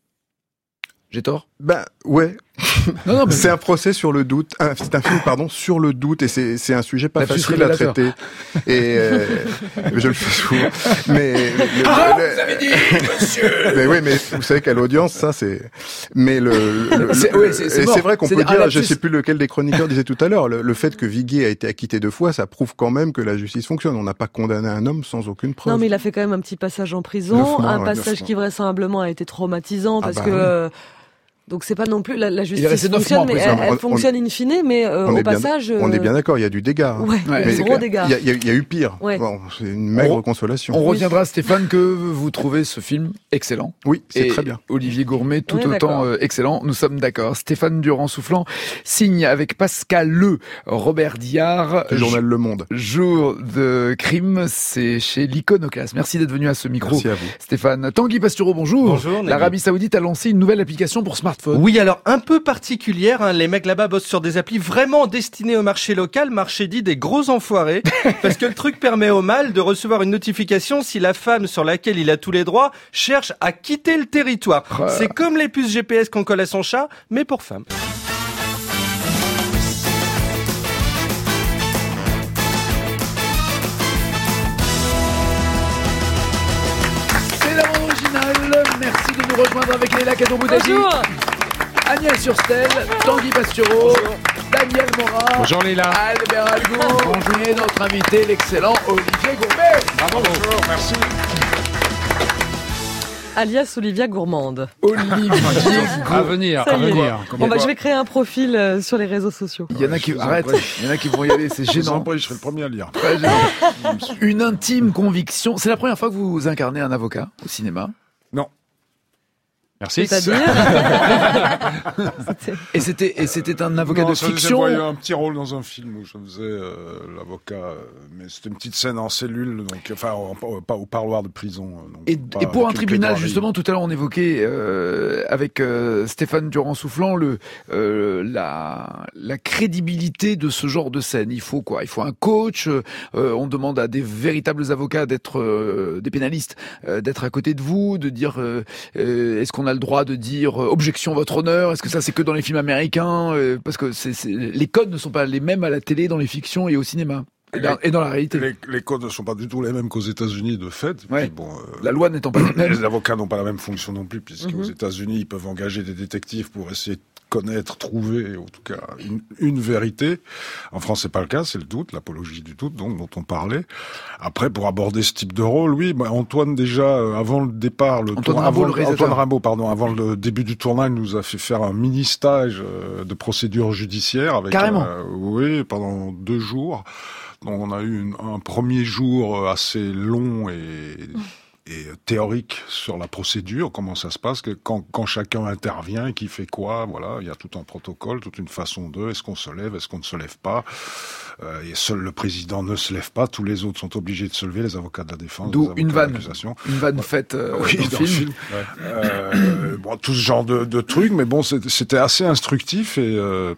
J'ai tort ? Ben ouais. Non, non, mais... C'est un procès sur le doute. Un, c'est un film, pardon, sur le doute, et c'est c'est un sujet pas facile à traiter. Et euh, je le fais souvent. Mais le, ah, le, vous avez dit, monsieur. Mais oui, mais vous savez qu'à l'audience, ça c'est. Mais le. le c'est, le oui, c'est, c'est et mort. c'est vrai qu'on c'est peut dire, lapsus. je sais plus lequel des chroniqueurs disait tout à l'heure, le, le fait que Viguier a été acquitté deux fois, ça prouve quand même que la justice fonctionne. On n'a pas condamné un homme sans aucune preuve. Non, mais il a fait quand même un petit passage en prison, mois, un ouais, passage qui vraisemblablement a été traumatisant parce ah bah, que. Euh, Donc c'est pas non plus la, la justice fonctionne, mais elle, elle fonctionne in fine, mais euh, au passage. Bien, on est bien d'accord, il y a du dégât. Ouais, hein. ouais, gros dégâts. Il y a, il y a, il y a eu pire. Ouais. Bon, c'est une maigre on, consolation. On reviendra, Stéphane, que vous trouvez ce film excellent. Oui, c'est et très bien. Olivier Gourmet, tout ouais, autant euh, excellent. Nous sommes d'accord. Stéphane Durand-Soufflant signe avec Pascal Le, Robert Diard. Le journal Le Monde. Jour de crime, c'est chez l'Iconoclaste. Merci d'être venu à ce micro. Merci à vous. Stéphane. Tanguy Pastureau, bonjour. Bonjour. L'Arabie Saoudite a lancé une nouvelle application pour smartphone. Oui, alors un peu particulière, hein. Les mecs là-bas bossent sur des applis vraiment destinées au marché local, marché dit des gros enfoirés, parce que le truc permet au mâle de recevoir une notification si la femme sur laquelle il a tous les droits cherche à quitter le territoire. Euh... C'est comme les puces G P S qu'on colle à son chat, mais pour femmes. C'est la bande originale. Merci de nous rejoindre avec Léla Kadouboudagi. Bonjour. Agnès Surstel, Tanguy Pastureau, Daniel Morin, bonjour Léla, Albert Algo, bonjour, et notre invité, l'excellent Olivier Gourmet. Bravo, bonjour, merci. Alias Olivia Gourmande. Olivier à venir, à venir. Bon bah, je vais créer un profil euh, sur les réseaux sociaux. Il y en a qui arrête, il y en a qui vont y aller, c'est gênant. Je serai le premier à lire. Une intime conviction. C'est la première fois que vous incarnez un avocat au cinéma ? Non. Merci. C'est-à-dire Et c'était et c'était un avocat non, de ça, fiction. Il y a un petit rôle dans un film où je faisais euh, l'avocat, euh, mais c'était une petite scène en cellule, donc enfin pas au parloir de prison. Donc, et, et pour un tribunal, justement, tout à l'heure on évoquait euh, avec euh, Stéphane Durand-Soufflant le euh, la la crédibilité de ce genre de scène. Il faut quoi ? Il faut un coach. Euh, on demande à des véritables avocats d'être euh, des pénalistes, euh, d'être à côté de vous, de dire euh, euh, est-ce qu'on a le droit de dire euh, objection votre honneur ? Est-ce que ça c'est que dans les films américains ? euh, Parce que c'est, c'est, les codes ne sont pas les mêmes à la télé, dans les fictions et au cinéma. Et, les, et dans la réalité. Les, les codes ne sont pas du tout les mêmes qu'aux États-Unis, de fait. Ouais. Puis bon, euh, la loi n'étant pas la même. Les avocats n'ont pas la même fonction non plus, puisqu'aux mm-hmm. États-Unis, ils peuvent engager des détectives pour essayer de connaître, trouver, en tout cas, une, une vérité. En France, c'est pas le cas, c'est le doute, l'apologie du doute, donc, dont on parlait. Après, pour aborder ce type de rôle, oui, bah, Antoine, déjà, euh, avant le départ, le Antoine tour, Rimbaud, avant, le Antoine Rimbaud, pardon, avant le début du tournage, nous a fait faire un mini-stage euh, de procédure judiciaire avec, Carrément. Euh, oui, pendant deux jours. Donc, on a eu une, un premier jour assez long et, et théorique sur la procédure, comment ça se passe, que quand, quand chacun intervient, qui fait quoi, voilà, il y a tout un protocole, toute une façon de, est-ce qu'on se lève, est-ce qu'on ne se lève pas, euh, et seul le président ne se lève pas, tous les autres sont obligés de se lever, les avocats de la défense, d'où les une avocats vanne, d'accusation. une vanne faite euh, oui, dans, dans le film. film. Ouais. Euh, bon, tout ce genre de, de trucs, mais bon, c'était assez instructif et euh,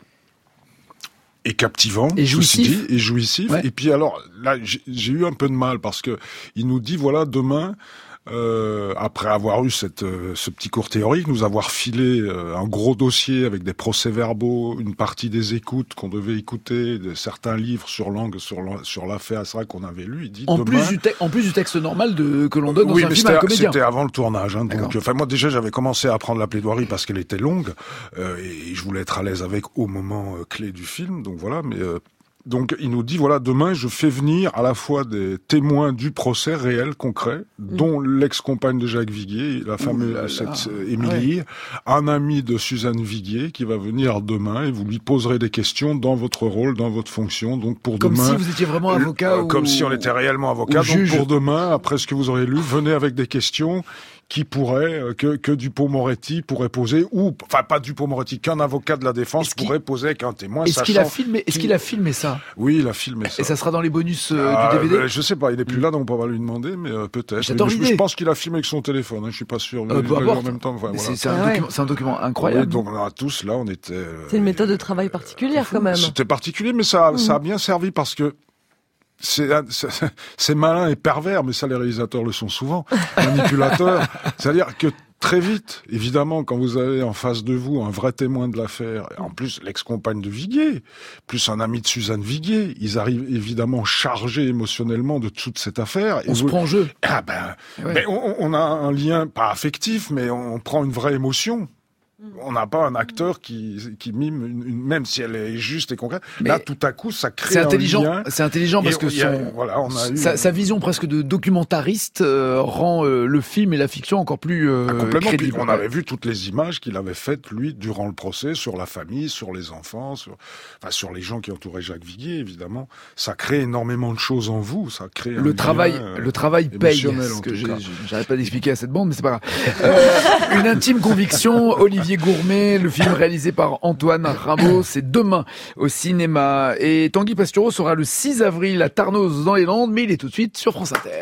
et captivant, et jouissif, dit, et jouissif. Ouais. Et puis alors là, j'ai eu un peu de mal parce que il nous dit voilà demain. Euh, après avoir eu cette, euh, ce petit cours théorique, nous avoir filé euh, un gros dossier avec des procès-verbaux, une partie des écoutes qu'on devait écouter, de certains livres sur langue, sur, sur l'affaire, c'est vrai qu'on avait lu. Il dit en demain, plus du te- en plus du texte normal de que l'on donne dans oui, un mais film à un c'était, comédien. c'était avant le tournage, hein, donc enfin moi déjà j'avais commencé à apprendre la plaidoirie parce qu'elle était longue euh, et je voulais être à l'aise avec au moment euh, clé du film, donc voilà, mais euh, donc il nous dit voilà demain je fais venir à la fois des témoins du procès réel concret, mmh. dont l'ex-compagne de Jacques Viguier, la fameuse là là. Cette, euh, Émilie, ouais. un ami de Suzanne Viguier qui va venir demain et vous lui poserez des questions dans votre rôle, dans votre fonction. Donc pour comme demain, si vous étiez vraiment avocat, euh, ou... comme si on était réellement avocat. Donc juge. Pour demain, après ce que vous aurez lu, venez avec des questions qui pourrait, euh, que, que Dupond-Moretti pourrait poser, ou, enfin, pas Dupond-Moretti, qu'un avocat de la défense pourrait poser avec un témoin. Est-ce qu'il a filmé, est-ce qu'il a filmé ça? Oui, il a filmé ça. Et ça sera dans les bonus euh, ah, du D V D? euh, Je sais pas, il est plus là, donc on va lui demander, mais euh, peut-être. J'adore je, l'idée. je pense qu'il a filmé avec son téléphone, hein, je suis pas sûr. Euh, peu importe. En même temps, enfin, voilà. C'est un, ah ouais. document, un document incroyable. Oui, donc à tous, là, on était... Euh, c'est une méthode de travail particulière, quand même. C'était particulier, mais ça, mmh. ça a bien servi parce que C'est, c'est, c'est malin et pervers, mais ça les réalisateurs le sont souvent, manipulateurs. C'est-à-dire que très vite, évidemment, quand vous avez en face de vous un vrai témoin de l'affaire, en plus l'ex-compagne de Viguier, plus un ami de Suzanne Viguier, ils arrivent évidemment chargés émotionnellement de toute cette affaire. On et se vous... prend en jeu. Ah ben, ouais. ben on, on a un lien, pas affectif, mais on prend une vraie émotion. On n'a pas un acteur qui, qui mime, une, une, même si elle est juste et concrète. Mais là, tout à coup, ça crée c'est intelligent, un lien. C'est intelligent parce que son, a, voilà, on a eu... sa, sa vision presque de documentariste euh, rend euh, le film et la fiction encore plus euh, ah, complètement. crédible. Puis on avait vu toutes les images qu'il avait faites, lui, durant le procès, sur la famille, sur les enfants, sur, enfin, sur les gens qui entouraient Jacques Viguier, évidemment. Ça crée énormément de choses en vous. Ça crée le un travail, lien, euh, le travail paye. Ce que j'arrête pas d'expliquer à cette bande, mais c'est pas grave. euh, une intime conviction. Olivier Gourmet. Le film réalisé par Antoine Rimbaud, c'est demain au cinéma. Et Tanguy Pastureau sera le six avril à Tarnos dans les Landes, mais il est tout de suite sur France Inter.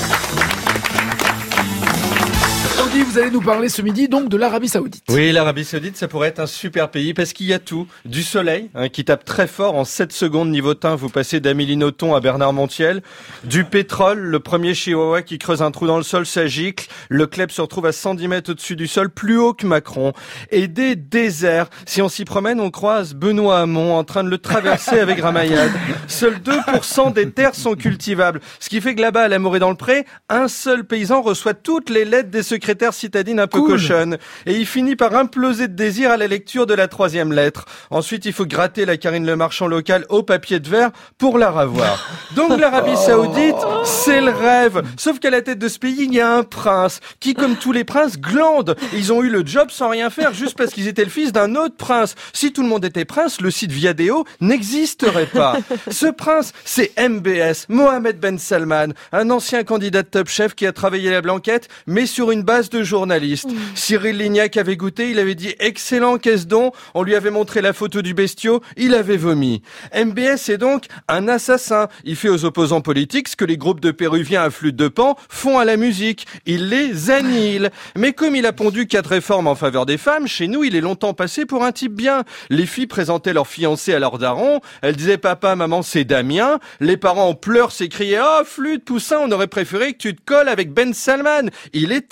Tanguy, vous allez nous parler ce midi donc de l'Arabie Saoudite. Oui, l'Arabie Saoudite, ça pourrait être un super pays parce qu'il y a tout. Du soleil, hein, qui tape très fort en sept secondes niveau teint, vous passez d'Amélie Nothomb à Bernard Montiel. Du pétrole, le premier chihuahua qui creuse un trou dans le sol, ça gicle. Le club se retrouve à cent dix mètres au-dessus du sol, plus haut que Macron. Et des déserts. Si on s'y promène, on croise Benoît Hamon en train de le traverser avec Ramayad. Seuls deux pour cent des terres sont cultivables. Ce qui fait que là-bas, à l'amour et dans le pré, un seul paysan reçoit toutes les lettres des secrétaires citadine un peu cool. Cochonne. Et il finit par imploser de désir à la lecture de la troisième lettre. Ensuite, il faut gratter la Karine Le Marchand locale au papier de verre pour la revoir. Donc l'Arabie Saoudite, c'est le rêve. Sauf qu'à la tête de ce pays, il y a un prince qui, comme tous les princes, glande. Ils ont eu le job sans rien faire juste parce qu'ils étaient le fils d'un autre prince. Si tout le monde était prince, le site Viadeo n'existerait pas. Ce prince, c'est M B S, Mohamed Ben Salman, un ancien candidat de Top Chef qui a travaillé la blanquette, mais sur une base de journaliste. Mmh. Cyril Lignac avait goûté, il avait dit excellent, qu'est-ce donc? On lui avait montré la photo du bestiau, il avait vomi. M B S est donc un assassin. Il fait aux opposants politiques ce que les groupes de Péruviens à flûte de pan font à la musique. Il les annihile. Mais comme il a pondu quatre réformes en faveur des femmes, chez nous, il est longtemps passé pour un type bien. Les filles présentaient leur fiancé à leur daron. Elles disaient papa, maman, c'est Damien. Les parents en pleurs s'écriaient oh, flûte, poussin, on aurait préféré que tu te colles avec Ben Salman. Il est top.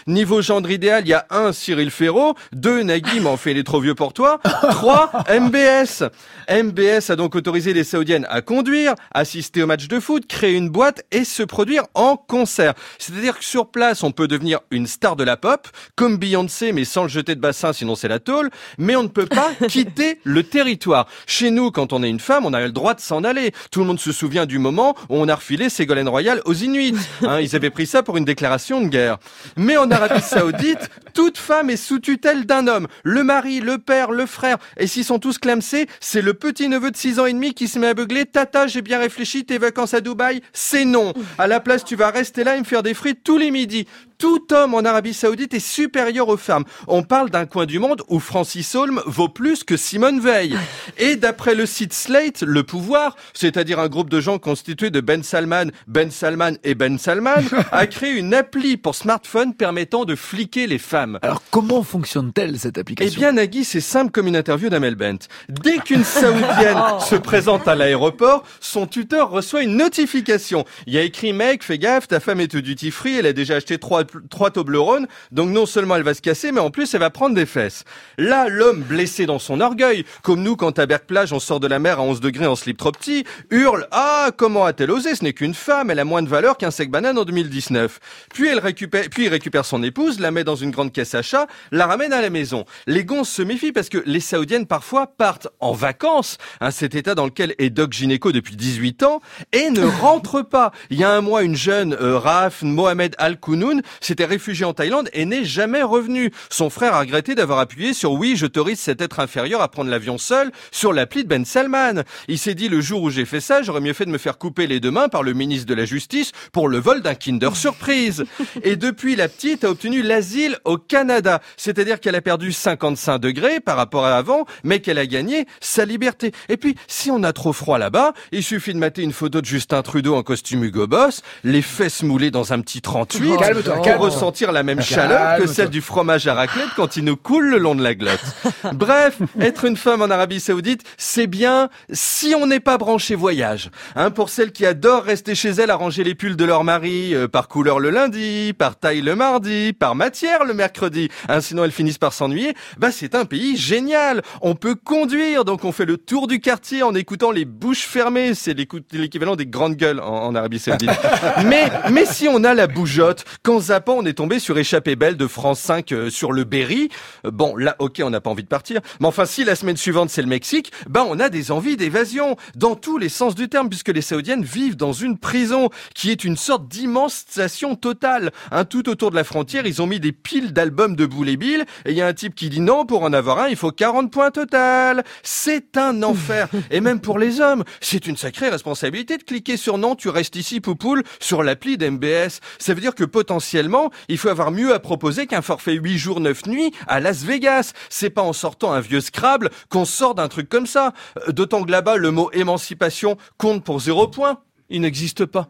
Niveau gendre idéal, il y a un, Cyril Ferraud, deux, Nagui, mais en fait, il est trop vieux pour toi, trois, M B S. M B S a donc autorisé les Saoudiennes à conduire, assister au match de foot, créer une boîte et se produire en concert. C'est-à-dire que sur place, on peut devenir une star de la pop, comme Beyoncé, mais sans le jeter de bassin, sinon c'est la tôle, mais on ne peut pas quitter le territoire. Chez nous, quand on est une femme, on a le droit de s'en aller. Tout le monde se souvient du moment où on a refilé Ségolène Royal aux Inuits. Hein, ils avaient pris ça pour une déclaration de guerre. Mais en Arabie Saoudite, toute femme est sous tutelle d'un homme. Le mari, le père, le frère. Et s'ils sont tous clamsés, c'est le petit-neveu de six ans et demi qui se met à beugler. Tata, j'ai bien réfléchi, tes vacances à Dubaï, c'est non. À la place, tu vas rester là et me faire des frites tous les midis. Tout homme en Arabie Saoudite est supérieur aux femmes. On parle d'un coin du monde où Francis Holm vaut plus que Simone Veil. Et d'après le site Slate, Le Pouvoir, c'est-à-dire un groupe de gens constitué de Ben Salman, Ben Salman et Ben Salman, a créé une appli pour smartphone permettant de fliquer les femmes. Alors comment fonctionne-t-elle cette application ? Eh bien Nagui, c'est simple comme une interview d'Amel Bent. Dès qu'une Saoudienne se présente à l'aéroport, son tuteur reçoit une notification. Il y a écrit « Mec, fais gaffe, ta femme est au duty free, elle a déjà acheté trois trois Toblerone, donc non seulement elle va se casser, mais en plus elle va prendre des fesses. » Là, l'homme blessé dans son orgueil, comme nous quand à Berck-Plage on sort de la mer à onze degrés en slip trop petit, hurle « Ah, comment a-t-elle osé ? Ce n'est qu'une femme, elle a moins de valeur qu'un sec banane en deux mille dix-neuf. » Puis elle récupère, puis il récupère son épouse, la met dans une grande caisse à chat, la ramène à la maison. Les gonzes se méfient parce que les Saoudiennes parfois partent en vacances, hein, cet état dans lequel est doc gynéco depuis dix-huit ans, et ne rentrent pas. Il y a un mois, une jeune euh, Raaf Mohamed Al-Kounoun s'était réfugié en Thaïlande et n'est jamais revenu. Son frère a regretté d'avoir appuyé sur « Oui, j'autorise cet être inférieur à prendre l'avion seul » sur l'appli de Ben Salman. Il s'est dit « Le jour où j'ai fait ça, j'aurais mieux fait de me faire couper les deux mains par le ministre de la Justice pour le vol d'un Kinder Surprise. » Et depuis, la petite a obtenu l'asile au Canada. C'est-à-dire qu'elle a perdu cinquante-cinq degrés par rapport à avant, mais qu'elle a gagné sa liberté. Et puis, si on a trop froid là-bas, il suffit de mater une photo de Justin Trudeau en costume Hugo Boss, les fesses moulées dans un petit trente-huit, calme-toi, pour ressentir la même chaleur que celle du fromage à raclette quand il nous coule le long de la glotte. Bref, être une femme en Arabie Saoudite, c'est bien si on n'est pas branché voyage. Hein, pour celles qui adorent rester chez elles à ranger les pulls de leur mari, euh, par couleur le lundi, par taille le mardi, par matière le mercredi, hein, sinon elles finissent par s'ennuyer, bah c'est un pays génial. On peut conduire, donc on fait le tour du quartier en écoutant les bouches fermées, c'est l'équivalent des grandes gueules en, en Arabie Saoudite. mais, mais si on a la bougeotte, quand zappant on est tombé sur Échappée belle de France cinq euh, sur le Berry, euh, bon là ok on n'a pas envie de partir, mais enfin si la semaine suivante c'est le Mexique, bah on a des envies d'évasion, dans tous les sens du terme, puisque les Saoudiennes vivent dans une prison, qui est une sorte d'immense station totale. Hein, tout autour de la frontière, ils ont mis des piles d'albums de Boule et Bill, et il y a un type qui dit non, pour en avoir un, il faut quarante points total. C'est un enfer. Et même pour les hommes, c'est une sacrée responsabilité de cliquer sur non, tu restes ici, poupoule, sur l'appli d'M B S. Ça veut dire que potentiellement, il faut avoir mieux à proposer qu'un forfait huit jours neuf nuits à Las Vegas. C'est pas en sortant un vieux Scrabble qu'on sort d'un truc comme ça. D'autant que là-bas, le mot émancipation compte pour zéro point. Il n'existe pas.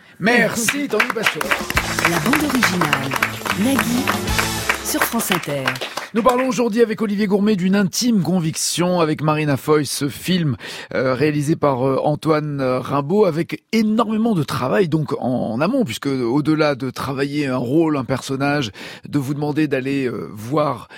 Merci, Tanguy Pastor. La bande originale, Nagui, sur France Inter. Nous parlons aujourd'hui avec Olivier Gourmet d'une intime conviction avec Marina Foïs, ce film euh, réalisé par euh, Antoine Rimbaud avec énormément de travail donc en, en amont, puisque au-delà de travailler un rôle, un personnage, de vous demander d'aller euh, voir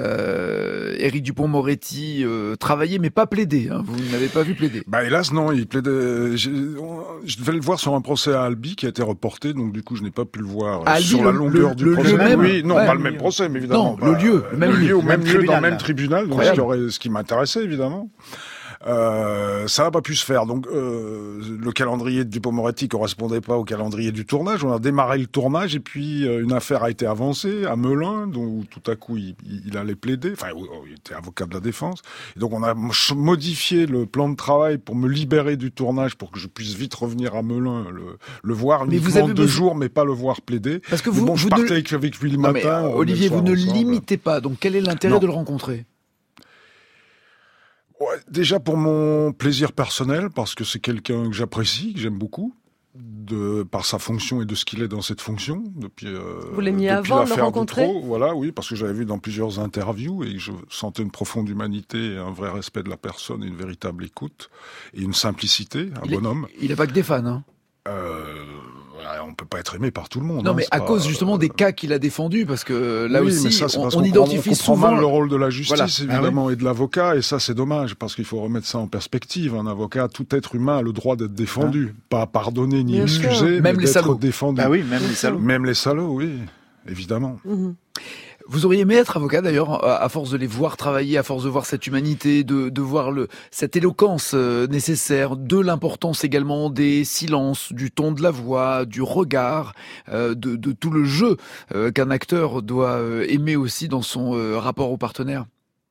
euh, Éric Dupond-Moretti euh, travailler, mais pas plaider. Hein, vous n'avez pas vu plaider. Bah hélas non, il plaidait. Je, je devais le voir sur un procès à Albi qui a été reporté, donc du coup je n'ai pas pu le voir Albi, sur le, la longueur le, du le procès. Même, oui, non, ouais, pas le même procès, mais évidemment. Non, pas, le lieu, le même le lieu, lieu, au même, même lieu, dans le là. même tribunal, donc ce qui, aurait, ce qui m'intéressait évidemment. Euh, ça n'a pas pu se faire. Donc euh, le calendrier de Dupond-Moretti correspondait pas au calendrier du tournage. On a démarré le tournage et puis euh, une affaire a été avancée à Melun, dont tout à coup il, il allait plaider. Enfin, il était avocat de la défense. Et donc on a modifié le plan de travail pour me libérer du tournage pour que je puisse vite revenir à Melun le, le voir mais uniquement vous avez deux besoin... jours, mais pas le voir plaider. Parce que mais vous, bon, je vous partais ne... avec, avec lui le non, matin. Mais, euh, Olivier, vous ne ensemble. l'imitez pas. Donc quel est l'intérêt non. de le rencontrer? Ouais, déjà pour mon plaisir personnel, parce que c'est quelqu'un que j'apprécie, que j'aime beaucoup, de par sa fonction et de ce qu'il est dans cette fonction depuis. Euh, Vous l'aimiez depuis avant de le l'affaire rencontrer? Dutroux, voilà, oui, parce que j'avais vu dans plusieurs interviews et je sentais une profonde humanité, un vrai respect de la personne, et une véritable écoute et une simplicité, un il bonhomme. Est, il n'a pas que des fans, hein. Euh, on peut pas être aimé par tout le monde. Non, hein, mais à pas, cause justement euh... des cas qu'il a défendus, parce que là oui, aussi, mais ça, on, on, on identifie on souvent mal le rôle de la justice, voilà. évidemment, ah oui. et de l'avocat, et ça, c'est dommage, parce qu'il faut remettre ça en perspective. Un avocat, tout être humain a le droit d'être défendu, hein? Pas pardonné ni excusé, même mais les salauds. défendu. Ah oui, même les salauds. Même les salauds, oui, évidemment. Mmh. Vous auriez aimé être avocat d'ailleurs, à force de les voir travailler, à force de voir cette humanité, de, de voir le, cette éloquence euh, nécessaire, de l'importance également des silences, du ton de la voix, du regard, euh, de, de tout le jeu euh, qu'un acteur doit euh, aimer aussi dans son euh, rapport au partenaire.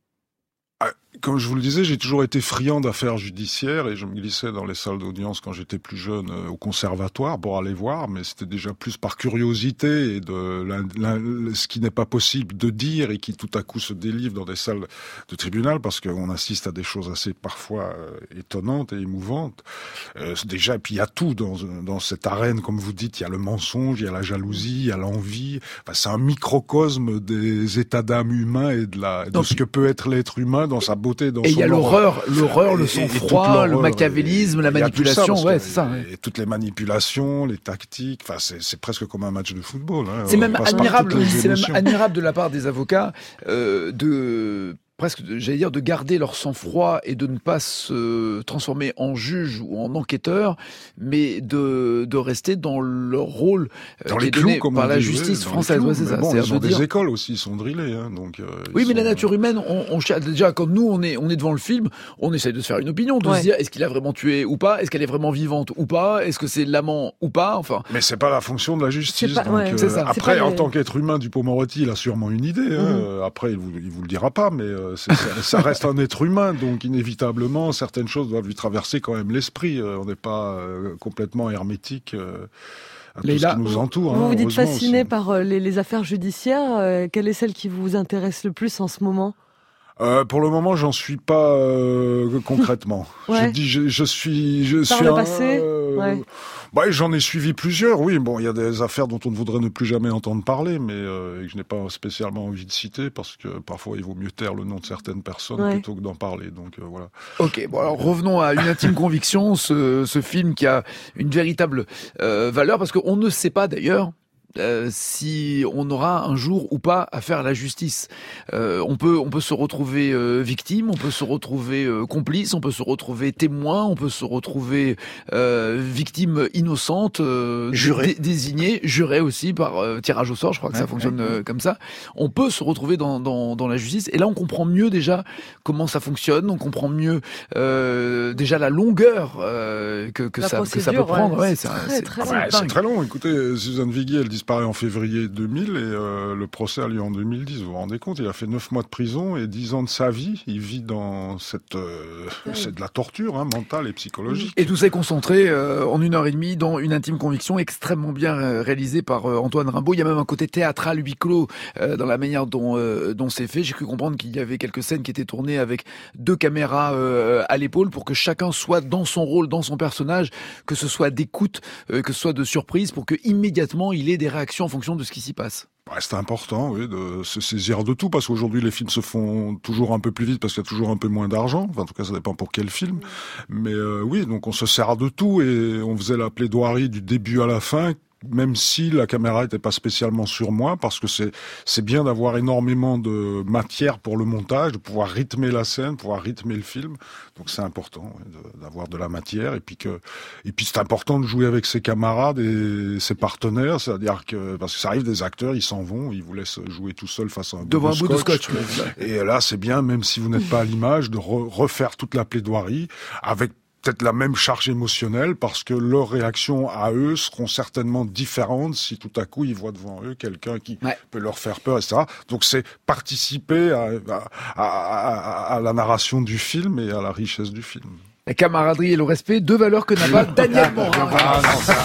Comme je vous le disais, j'ai toujours été friand d'affaires judiciaires et je me glissais dans les salles d'audience quand j'étais plus jeune euh, au conservatoire pour aller voir, mais c'était déjà plus par curiosité et de la, la, ce qui n'est pas possible de dire et qui tout à coup se délivre dans des salles de tribunal parce qu'on assiste à des choses assez parfois euh, étonnantes et émouvantes. Euh, déjà, et puis il y a tout dans, dans cette arène, comme vous dites, il y a le mensonge, il y a la jalousie, il y a l'envie. Enfin, c'est un microcosme des états d'âme humains et de, la, de Donc, ce que peut être l'être humain dans sa beauté. Dans et il y a l'horreur, l'horreur, le sang-froid, le machiavélisme, et, la manipulation, ça, ouais, c'est ça. Et, et toutes les manipulations, les tactiques, enfin, c'est, c'est presque comme un match de football. Hein. C'est même admirable, c'est même admirable de la part des avocats euh, de presque, j'allais dire, de garder leur sang-froid et de ne pas se transformer en juge ou en enquêteur, mais de, de rester dans leur rôle dans qui les est donné clous, par la dit, justice ouais, française. Clous, ouais, c'est ça. Bon, ils ont de des dire... écoles aussi, ils sont drillés. Hein, donc, euh, oui, mais sont... la nature humaine, on, on déjà quand nous on est on est devant le film, on essaye de se faire une opinion, de ouais. se dire est-ce qu'il a vraiment tué ou pas, est-ce qu'elle est vraiment vivante ou pas, est-ce que c'est l'amant ou pas, enfin. Mais c'est pas la fonction de la justice. Pas, donc, ouais, euh, c'est ça. Après, c'est en les... tant qu'être humain, Dupond-Moretti, il a sûrement une idée. Hein. Mm-hmm. Après, il vous, il vous le dira pas, mais euh, c'est, ça, ça reste un être humain, donc inévitablement, certaines choses doivent lui traverser quand même l'esprit. Euh, on n'est pas euh, complètement hermétique. Euh, à tout ce qui nous entoure. Vous hein, vous dites fasciné aussi. par euh, les, les affaires judiciaires. Euh, quelle est celle qui vous intéresse le plus en ce moment ? Euh, pour le moment, j'en suis pas euh, concrètement. ouais. Je dis, je, je suis, je par suis le un, passé. Euh, ouais. Bah, j'en ai suivi plusieurs. Oui, bon, il y a des affaires dont on ne voudrait ne plus jamais entendre parler, mais euh, et que je n'ai pas spécialement envie de citer parce que parfois il vaut mieux taire le nom de certaines personnes ouais. plutôt que d'en parler. Donc euh, voilà. Ok, bon alors revenons à Une intime conviction, ce, ce film qui a une véritable euh, valeur parce qu'on ne sait pas d'ailleurs. Euh, si on aura un jour ou pas à faire la justice. Euh, on peut on peut se retrouver euh, victime, on peut se retrouver euh, complice, on peut se retrouver témoin, on peut se retrouver euh, victime innocente, euh, juré. Dé- désignée, jurée aussi par euh, tirage au sort. Je crois que ouais, ça fonctionne ouais. euh, comme ça. On peut se retrouver dans, dans dans la justice et là on comprend mieux déjà comment ça fonctionne, on comprend mieux euh, déjà la longueur euh, que que ça que ça peut prendre. Ouais, ouais, c'est, très, c'est, très, c'est, ouais, c'est très long. Écoutez, Suzanne Viguier, elle disparaît en février deux mille et euh, le procès a lieu en deux mille dix. Vous vous rendez compte, il a fait neuf mois de prison et dix ans de sa vie. Il vit dans cette, euh, oui. c'est de la torture hein, mentale et psychologique. Et tout ça est concentré euh, en une heure et demie dans Une intime conviction, extrêmement bien euh, réalisée par euh, Antoine Rimbaud. Il y a même un côté théâtral huis clos euh, dans la manière dont euh, dont c'est fait. J'ai cru comprendre qu'il y avait quelques scènes qui étaient tournées avec deux caméras euh, à l'épaule pour que chacun soit dans son rôle, dans son personnage, que ce soit d'écoute, euh, que ce soit de surprise, pour que immédiatement il ait des réactions en fonction de ce qui s'y passe. Ouais, c'est important, oui, de se saisir de tout, parce qu'aujourd'hui, les films se font toujours un peu plus vite, parce qu'il y a toujours un peu moins d'argent. Enfin, en tout cas, ça dépend pour quel film. Mais euh, oui, donc on se sert de tout, et on faisait la plaidoirie du début à la fin, même si la caméra n'était pas spécialement sur moi, parce que c'est c'est bien d'avoir énormément de matière pour le montage, de pouvoir rythmer la scène, pouvoir rythmer le film. Donc c'est important ouais, de, d'avoir de la matière, et puis que et puis c'est important de jouer avec ses camarades et ses partenaires, c'est-à-dire que parce que ça arrive des acteurs, ils s'en vont, ils vous laissent jouer tout seul face à un devant bout un de bout scotch. de scotch. Et là c'est bien, même si vous n'êtes pas à l'image, de re- refaire toute la plaidoirie avec peut-être la même charge émotionnelle parce que leurs réactions à eux seront certainement différentes si tout à coup ils voient devant eux quelqu'un qui ouais. peut leur faire peur, et cetera. Donc c'est participer à, à, à, à la narration du film et à la richesse du film. La camaraderie et le respect, deux valeurs que n'a pas Daniel Morin. Ah non, ça...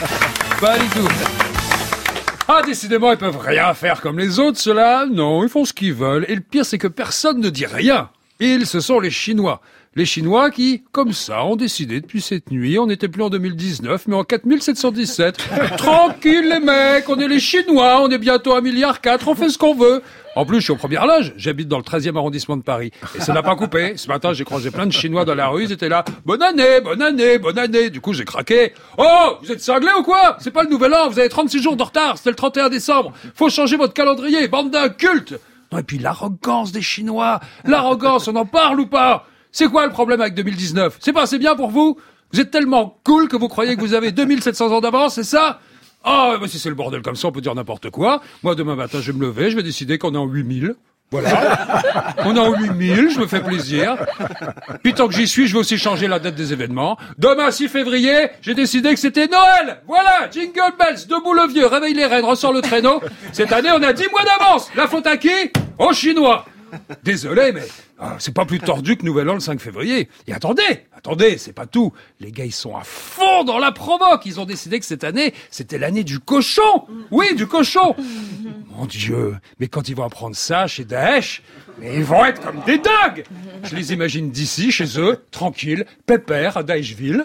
Pas du tout. Ah, décidément, ils peuvent rien faire comme les autres, ceux-là. Non, ils font ce qu'ils veulent. Et le pire, c'est que personne ne dit rien. Ils, ce sont les Chinois. Les Chinois qui, comme ça, ont décidé depuis cette nuit, on n'était plus en deux mille dix-neuf, mais en quatre mille sept cent dix-sept. Tranquille les mecs, on est les Chinois, on est bientôt un milliard quatre, on fait ce qu'on veut. En plus, je suis aux premières loges, j'habite dans le treizième arrondissement de Paris. Et ça n'a pas coupé. Ce matin, j'ai croisé plein de Chinois dans la rue, ils étaient là. Bonne année, bonne année, bonne année. Du coup, j'ai craqué. Oh, vous êtes cinglés ou quoi? C'est pas le nouvel an, vous avez trente-six jours de retard, c'était le trente et un décembre. Faut changer votre calendrier, bande d'incultes. Non, et puis l'arrogance des Chinois. L'arrogance, on en parle ou pas? C'est quoi le problème avec deux mille dix-neuf? C'est pas assez bien pour vous? Vous êtes tellement cool que vous croyez que vous avez deux mille sept cents ans d'avance, c'est ça? Oh, bah si c'est le bordel comme ça, on peut dire n'importe quoi. Moi, demain matin, je vais me lever, je vais décider qu'on est en huit mille. Voilà. On est en huit mille, je me fais plaisir. Puis tant que j'y suis, je vais aussi changer la date des événements. Demain, six février, j'ai décidé que c'était Noël. Voilà, jingle bells, debout le vieux, réveille les reines, ressort le traîneau. Cette année, on a dix mois d'avance. La faute à qui? Aux Chinois. Désolé, mais ah, c'est pas plus tordu que Nouvel An le cinq février. Et attendez, attendez, c'est pas tout. Les gars, ils sont à fond dans la provoque. Ils ont décidé que cette année, c'était l'année du cochon. Oui, du cochon. Mon Dieu, mais quand ils vont apprendre ça chez Daesh, mais ils vont être comme des dingues. Je les imagine d'ici, chez eux, tranquilles, pépères, à Daeshville.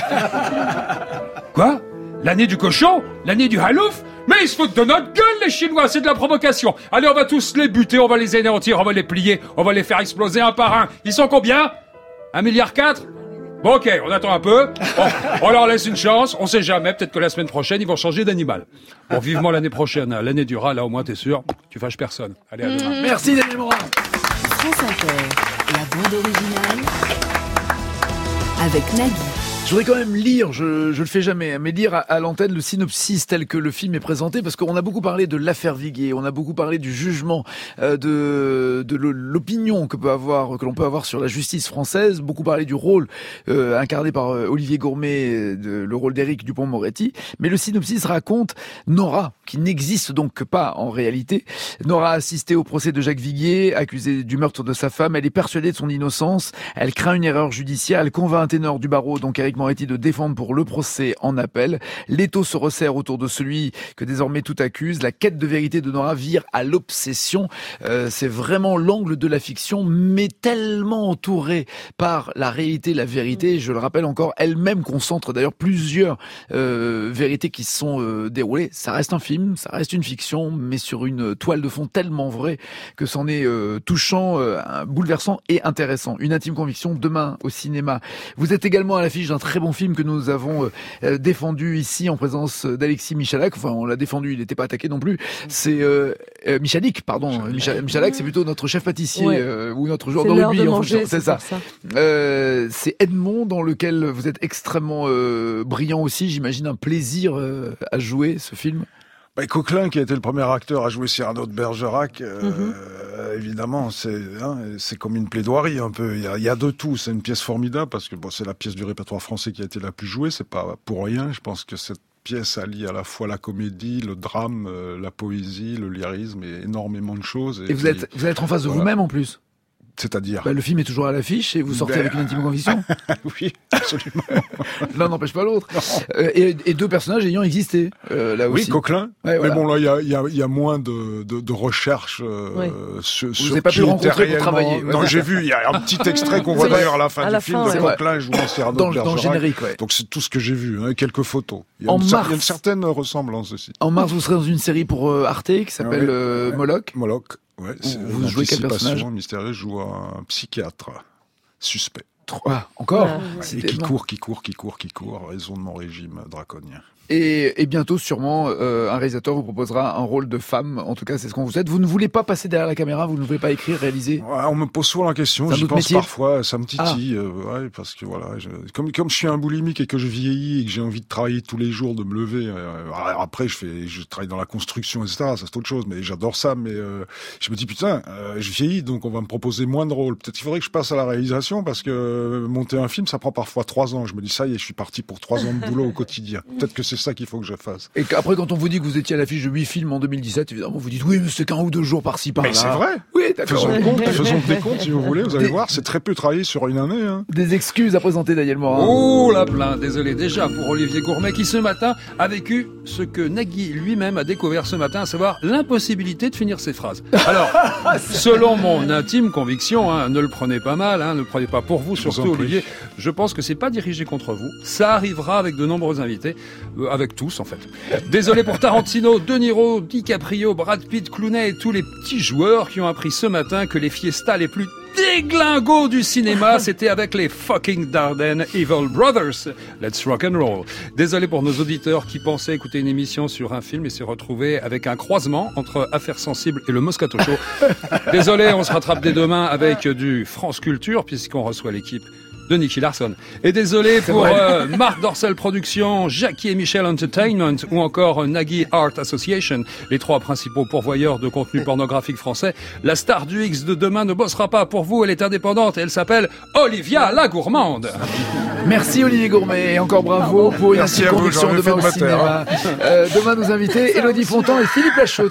Quoi? L'année du cochon? L'année du halouf? Mais ils se foutent de notre gueule, les Chinois, c'est de la provocation. Allez, on va tous les buter, on va les anéantir, on va les plier, on va les faire exploser un par un. Ils sont combien? Un milliard quatre? Bon, ok, on attend un peu. Bon, on leur laisse une chance, on sait jamais, peut-être que la semaine prochaine, ils vont changer d'animal. Bon, vivement l'année prochaine, hein. L'année du rat, là au moins t'es sûr, tu fâches personne. Allez, à demain. Mmh. Merci Daniel Morin. France Inter, la bande originale avec Nagui. Je voudrais quand même lire, je, je le fais jamais, mais lire à, à l'antenne le synopsis tel que le film est présenté, parce qu'on a beaucoup parlé de l'affaire Viguier, on a beaucoup parlé du jugement, euh, de, de l'opinion que peut avoir, que l'on peut avoir sur la justice française, beaucoup parlé du rôle euh, incarné par euh, Olivier Gourmet, de, le rôle d'Éric Dupond-Moretti, mais le synopsis raconte Nora, qui n'existe donc pas en réalité. Nora a assisté au procès de Jacques Viguier, accusé du meurtre de sa femme, elle est persuadée de son innocence, elle craint une erreur judiciaire, elle convainc un ténor du barreau, donc Éric Moretti, de défendre pour le procès en appel. L'étau se resserre autour de celui que désormais tout accuse. La quête de vérité de Nora vire à l'obsession. Euh, c'est vraiment l'angle de la fiction, mais tellement entouré par la réalité, la vérité. Je le rappelle encore, elle-même concentre d'ailleurs plusieurs euh, vérités qui se sont euh, déroulées. Ça reste un film, ça reste une fiction, mais sur une toile de fond tellement vraie que c'en est euh, touchant, euh, bouleversant et intéressant. Une intime conviction demain au cinéma. Vous êtes également à l'affiche d'un très bon film que nous avons euh, défendu ici en présence d'Alexis Michalak. Enfin, on l'a défendu, il n'était pas attaqué non plus. C'est euh, euh, Michalik, pardon. Michalak, Michalak c'est plutôt notre chef pâtissier ouais. euh, ou notre joueur de rugby. En fonction. C'est ça. ça. Euh, c'est Edmond dans lequel vous êtes extrêmement euh, brillant aussi. J'imagine un plaisir euh, à jouer ce film. Bah, Coquelin, qui a été le premier acteur à jouer Cyrano de Bergerac, euh, mm-hmm. évidemment, c'est hein, c'est comme une plaidoirie un peu. Il y a, il y a de tout. C'est une pièce formidable parce que bon, c'est la pièce du répertoire français qui a été la plus jouée. C'est pas pour rien. Je pense que cette pièce allie à la fois la comédie, le drame, euh, la poésie, le lyrisme et énormément de choses. Et, et vous puis, êtes vous allez être en face de voilà. vous-même en plus. C'est-à-dire bah, le film est toujours à l'affiche et vous sortez ben... avec une intime conviction. Oui, absolument. L'un n'empêche pas l'autre. Euh, et, et deux personnages ayant existé euh, là oui, aussi. Oui, Coquelin. Ouais, mais voilà. bon, là, il y a, y, a, y a moins de, de, de recherches euh, oui. sur, vous sur n'avez pas pu le rencontrer réellement... pour travailler. Non, j'ai vu. Il y a un petit extrait qu'on voit d'ailleurs à la fin à du la film fin, de ouais. Coquelin jouant Cyrano dans, de Bergerac. Dans le générique, ouais. Donc c'est tout ce que j'ai vu. Hein, quelques photos. Il y a, en une, mars, il y a une certaine ressemblance aussi. En mars, vous serez dans une série pour euh, Arte qui s'appelle ouais, euh, ouais. Moloch. Moloch. Ouais, vous jouez quel personnage mystérieux. Je joue un psychiatre suspect. Ah, encore ouais. Et qui court, qui court, qui court, qui court, à raison de mon régime draconien. Et, et bientôt, sûrement, euh, un réalisateur vous proposera un rôle de femme. En tout cas, c'est ce qu'on vous souhaite. Vous ne voulez pas passer derrière la caméra, vous ne voulez pas écrire, réaliser. Ouais, on me pose souvent la question, j'y pense métier. Parfois, ça me titille. Ah. Euh, ouais, parce que voilà, je, comme comme je suis un boulimique et que je vieillis et que j'ai envie de travailler tous les jours, de me lever. Euh, après, je fais, je travaille dans la construction, et cetera. Ça c'est autre chose, mais j'adore ça. Mais euh, je me dis putain, euh, je vieillis, donc on va me proposer moins de rôles. Peut-être qu'il faudrait que je passe à la réalisation parce que monter un film, ça prend parfois trois ans. Je me dis ça y est, je suis parti pour trois ans de boulot au quotidien. Peut-être que c'est ça qu'il faut que je fasse. Et après, quand on vous dit que vous étiez à l'affiche de huit films en deux mille dix-sept, évidemment, vous dites oui, mais c'est qu'un ou deux jours par-ci, par-là. Mais c'est vrai. Oui, d'accord. Faisons le compte, faisons des comptes, si vous voulez, vous allez Des... voir, c'est très peu travaillé sur une année, hein. Des excuses à présenter, Daniel Morin. Oh, la plein. Désolé déjà pour Olivier Gourmet qui, ce matin, a vécu ce que Nagui lui-même a découvert ce matin, à savoir l'impossibilité de finir ses phrases. Alors, selon mon intime conviction, hein, ne le prenez pas mal, hein, ne le prenez pas pour vous, surtout vous Olivier, je pense que c'est pas dirigé contre vous. Ça arrivera avec de nombreux invités, euh, avec tous en fait. Désolé pour Tarantino, De Niro, DiCaprio, Brad Pitt, Clooney et tous les petits joueurs qui ont appris ce matin que les fiestas les plus déglingos du cinéma, c'était avec les fucking Darden Evil Brothers. Let's rock and roll. Désolé pour nos auditeurs qui pensaient écouter une émission sur un film et s'est retrouvés avec un croisement entre Affaires sensibles et le Moscato Show. Désolé, on se rattrape dès demain avec du France Culture puisqu'on reçoit l'équipe de Nicky Larson. Et désolé pour euh, Marc Dorcel Productions, Jackie et Michel Entertainment ou encore Nagui Art Association, les trois principaux pourvoyeurs de contenu pornographique français. La star du X de demain ne bossera pas pour vous, elle est indépendante et elle s'appelle Olivia la Gourmande. Merci Olivier Gourmet et encore bravo pour une intime conviction demain au cinéma. Euh, demain nos invités, Élodie Fontan et Philippe Lachaud.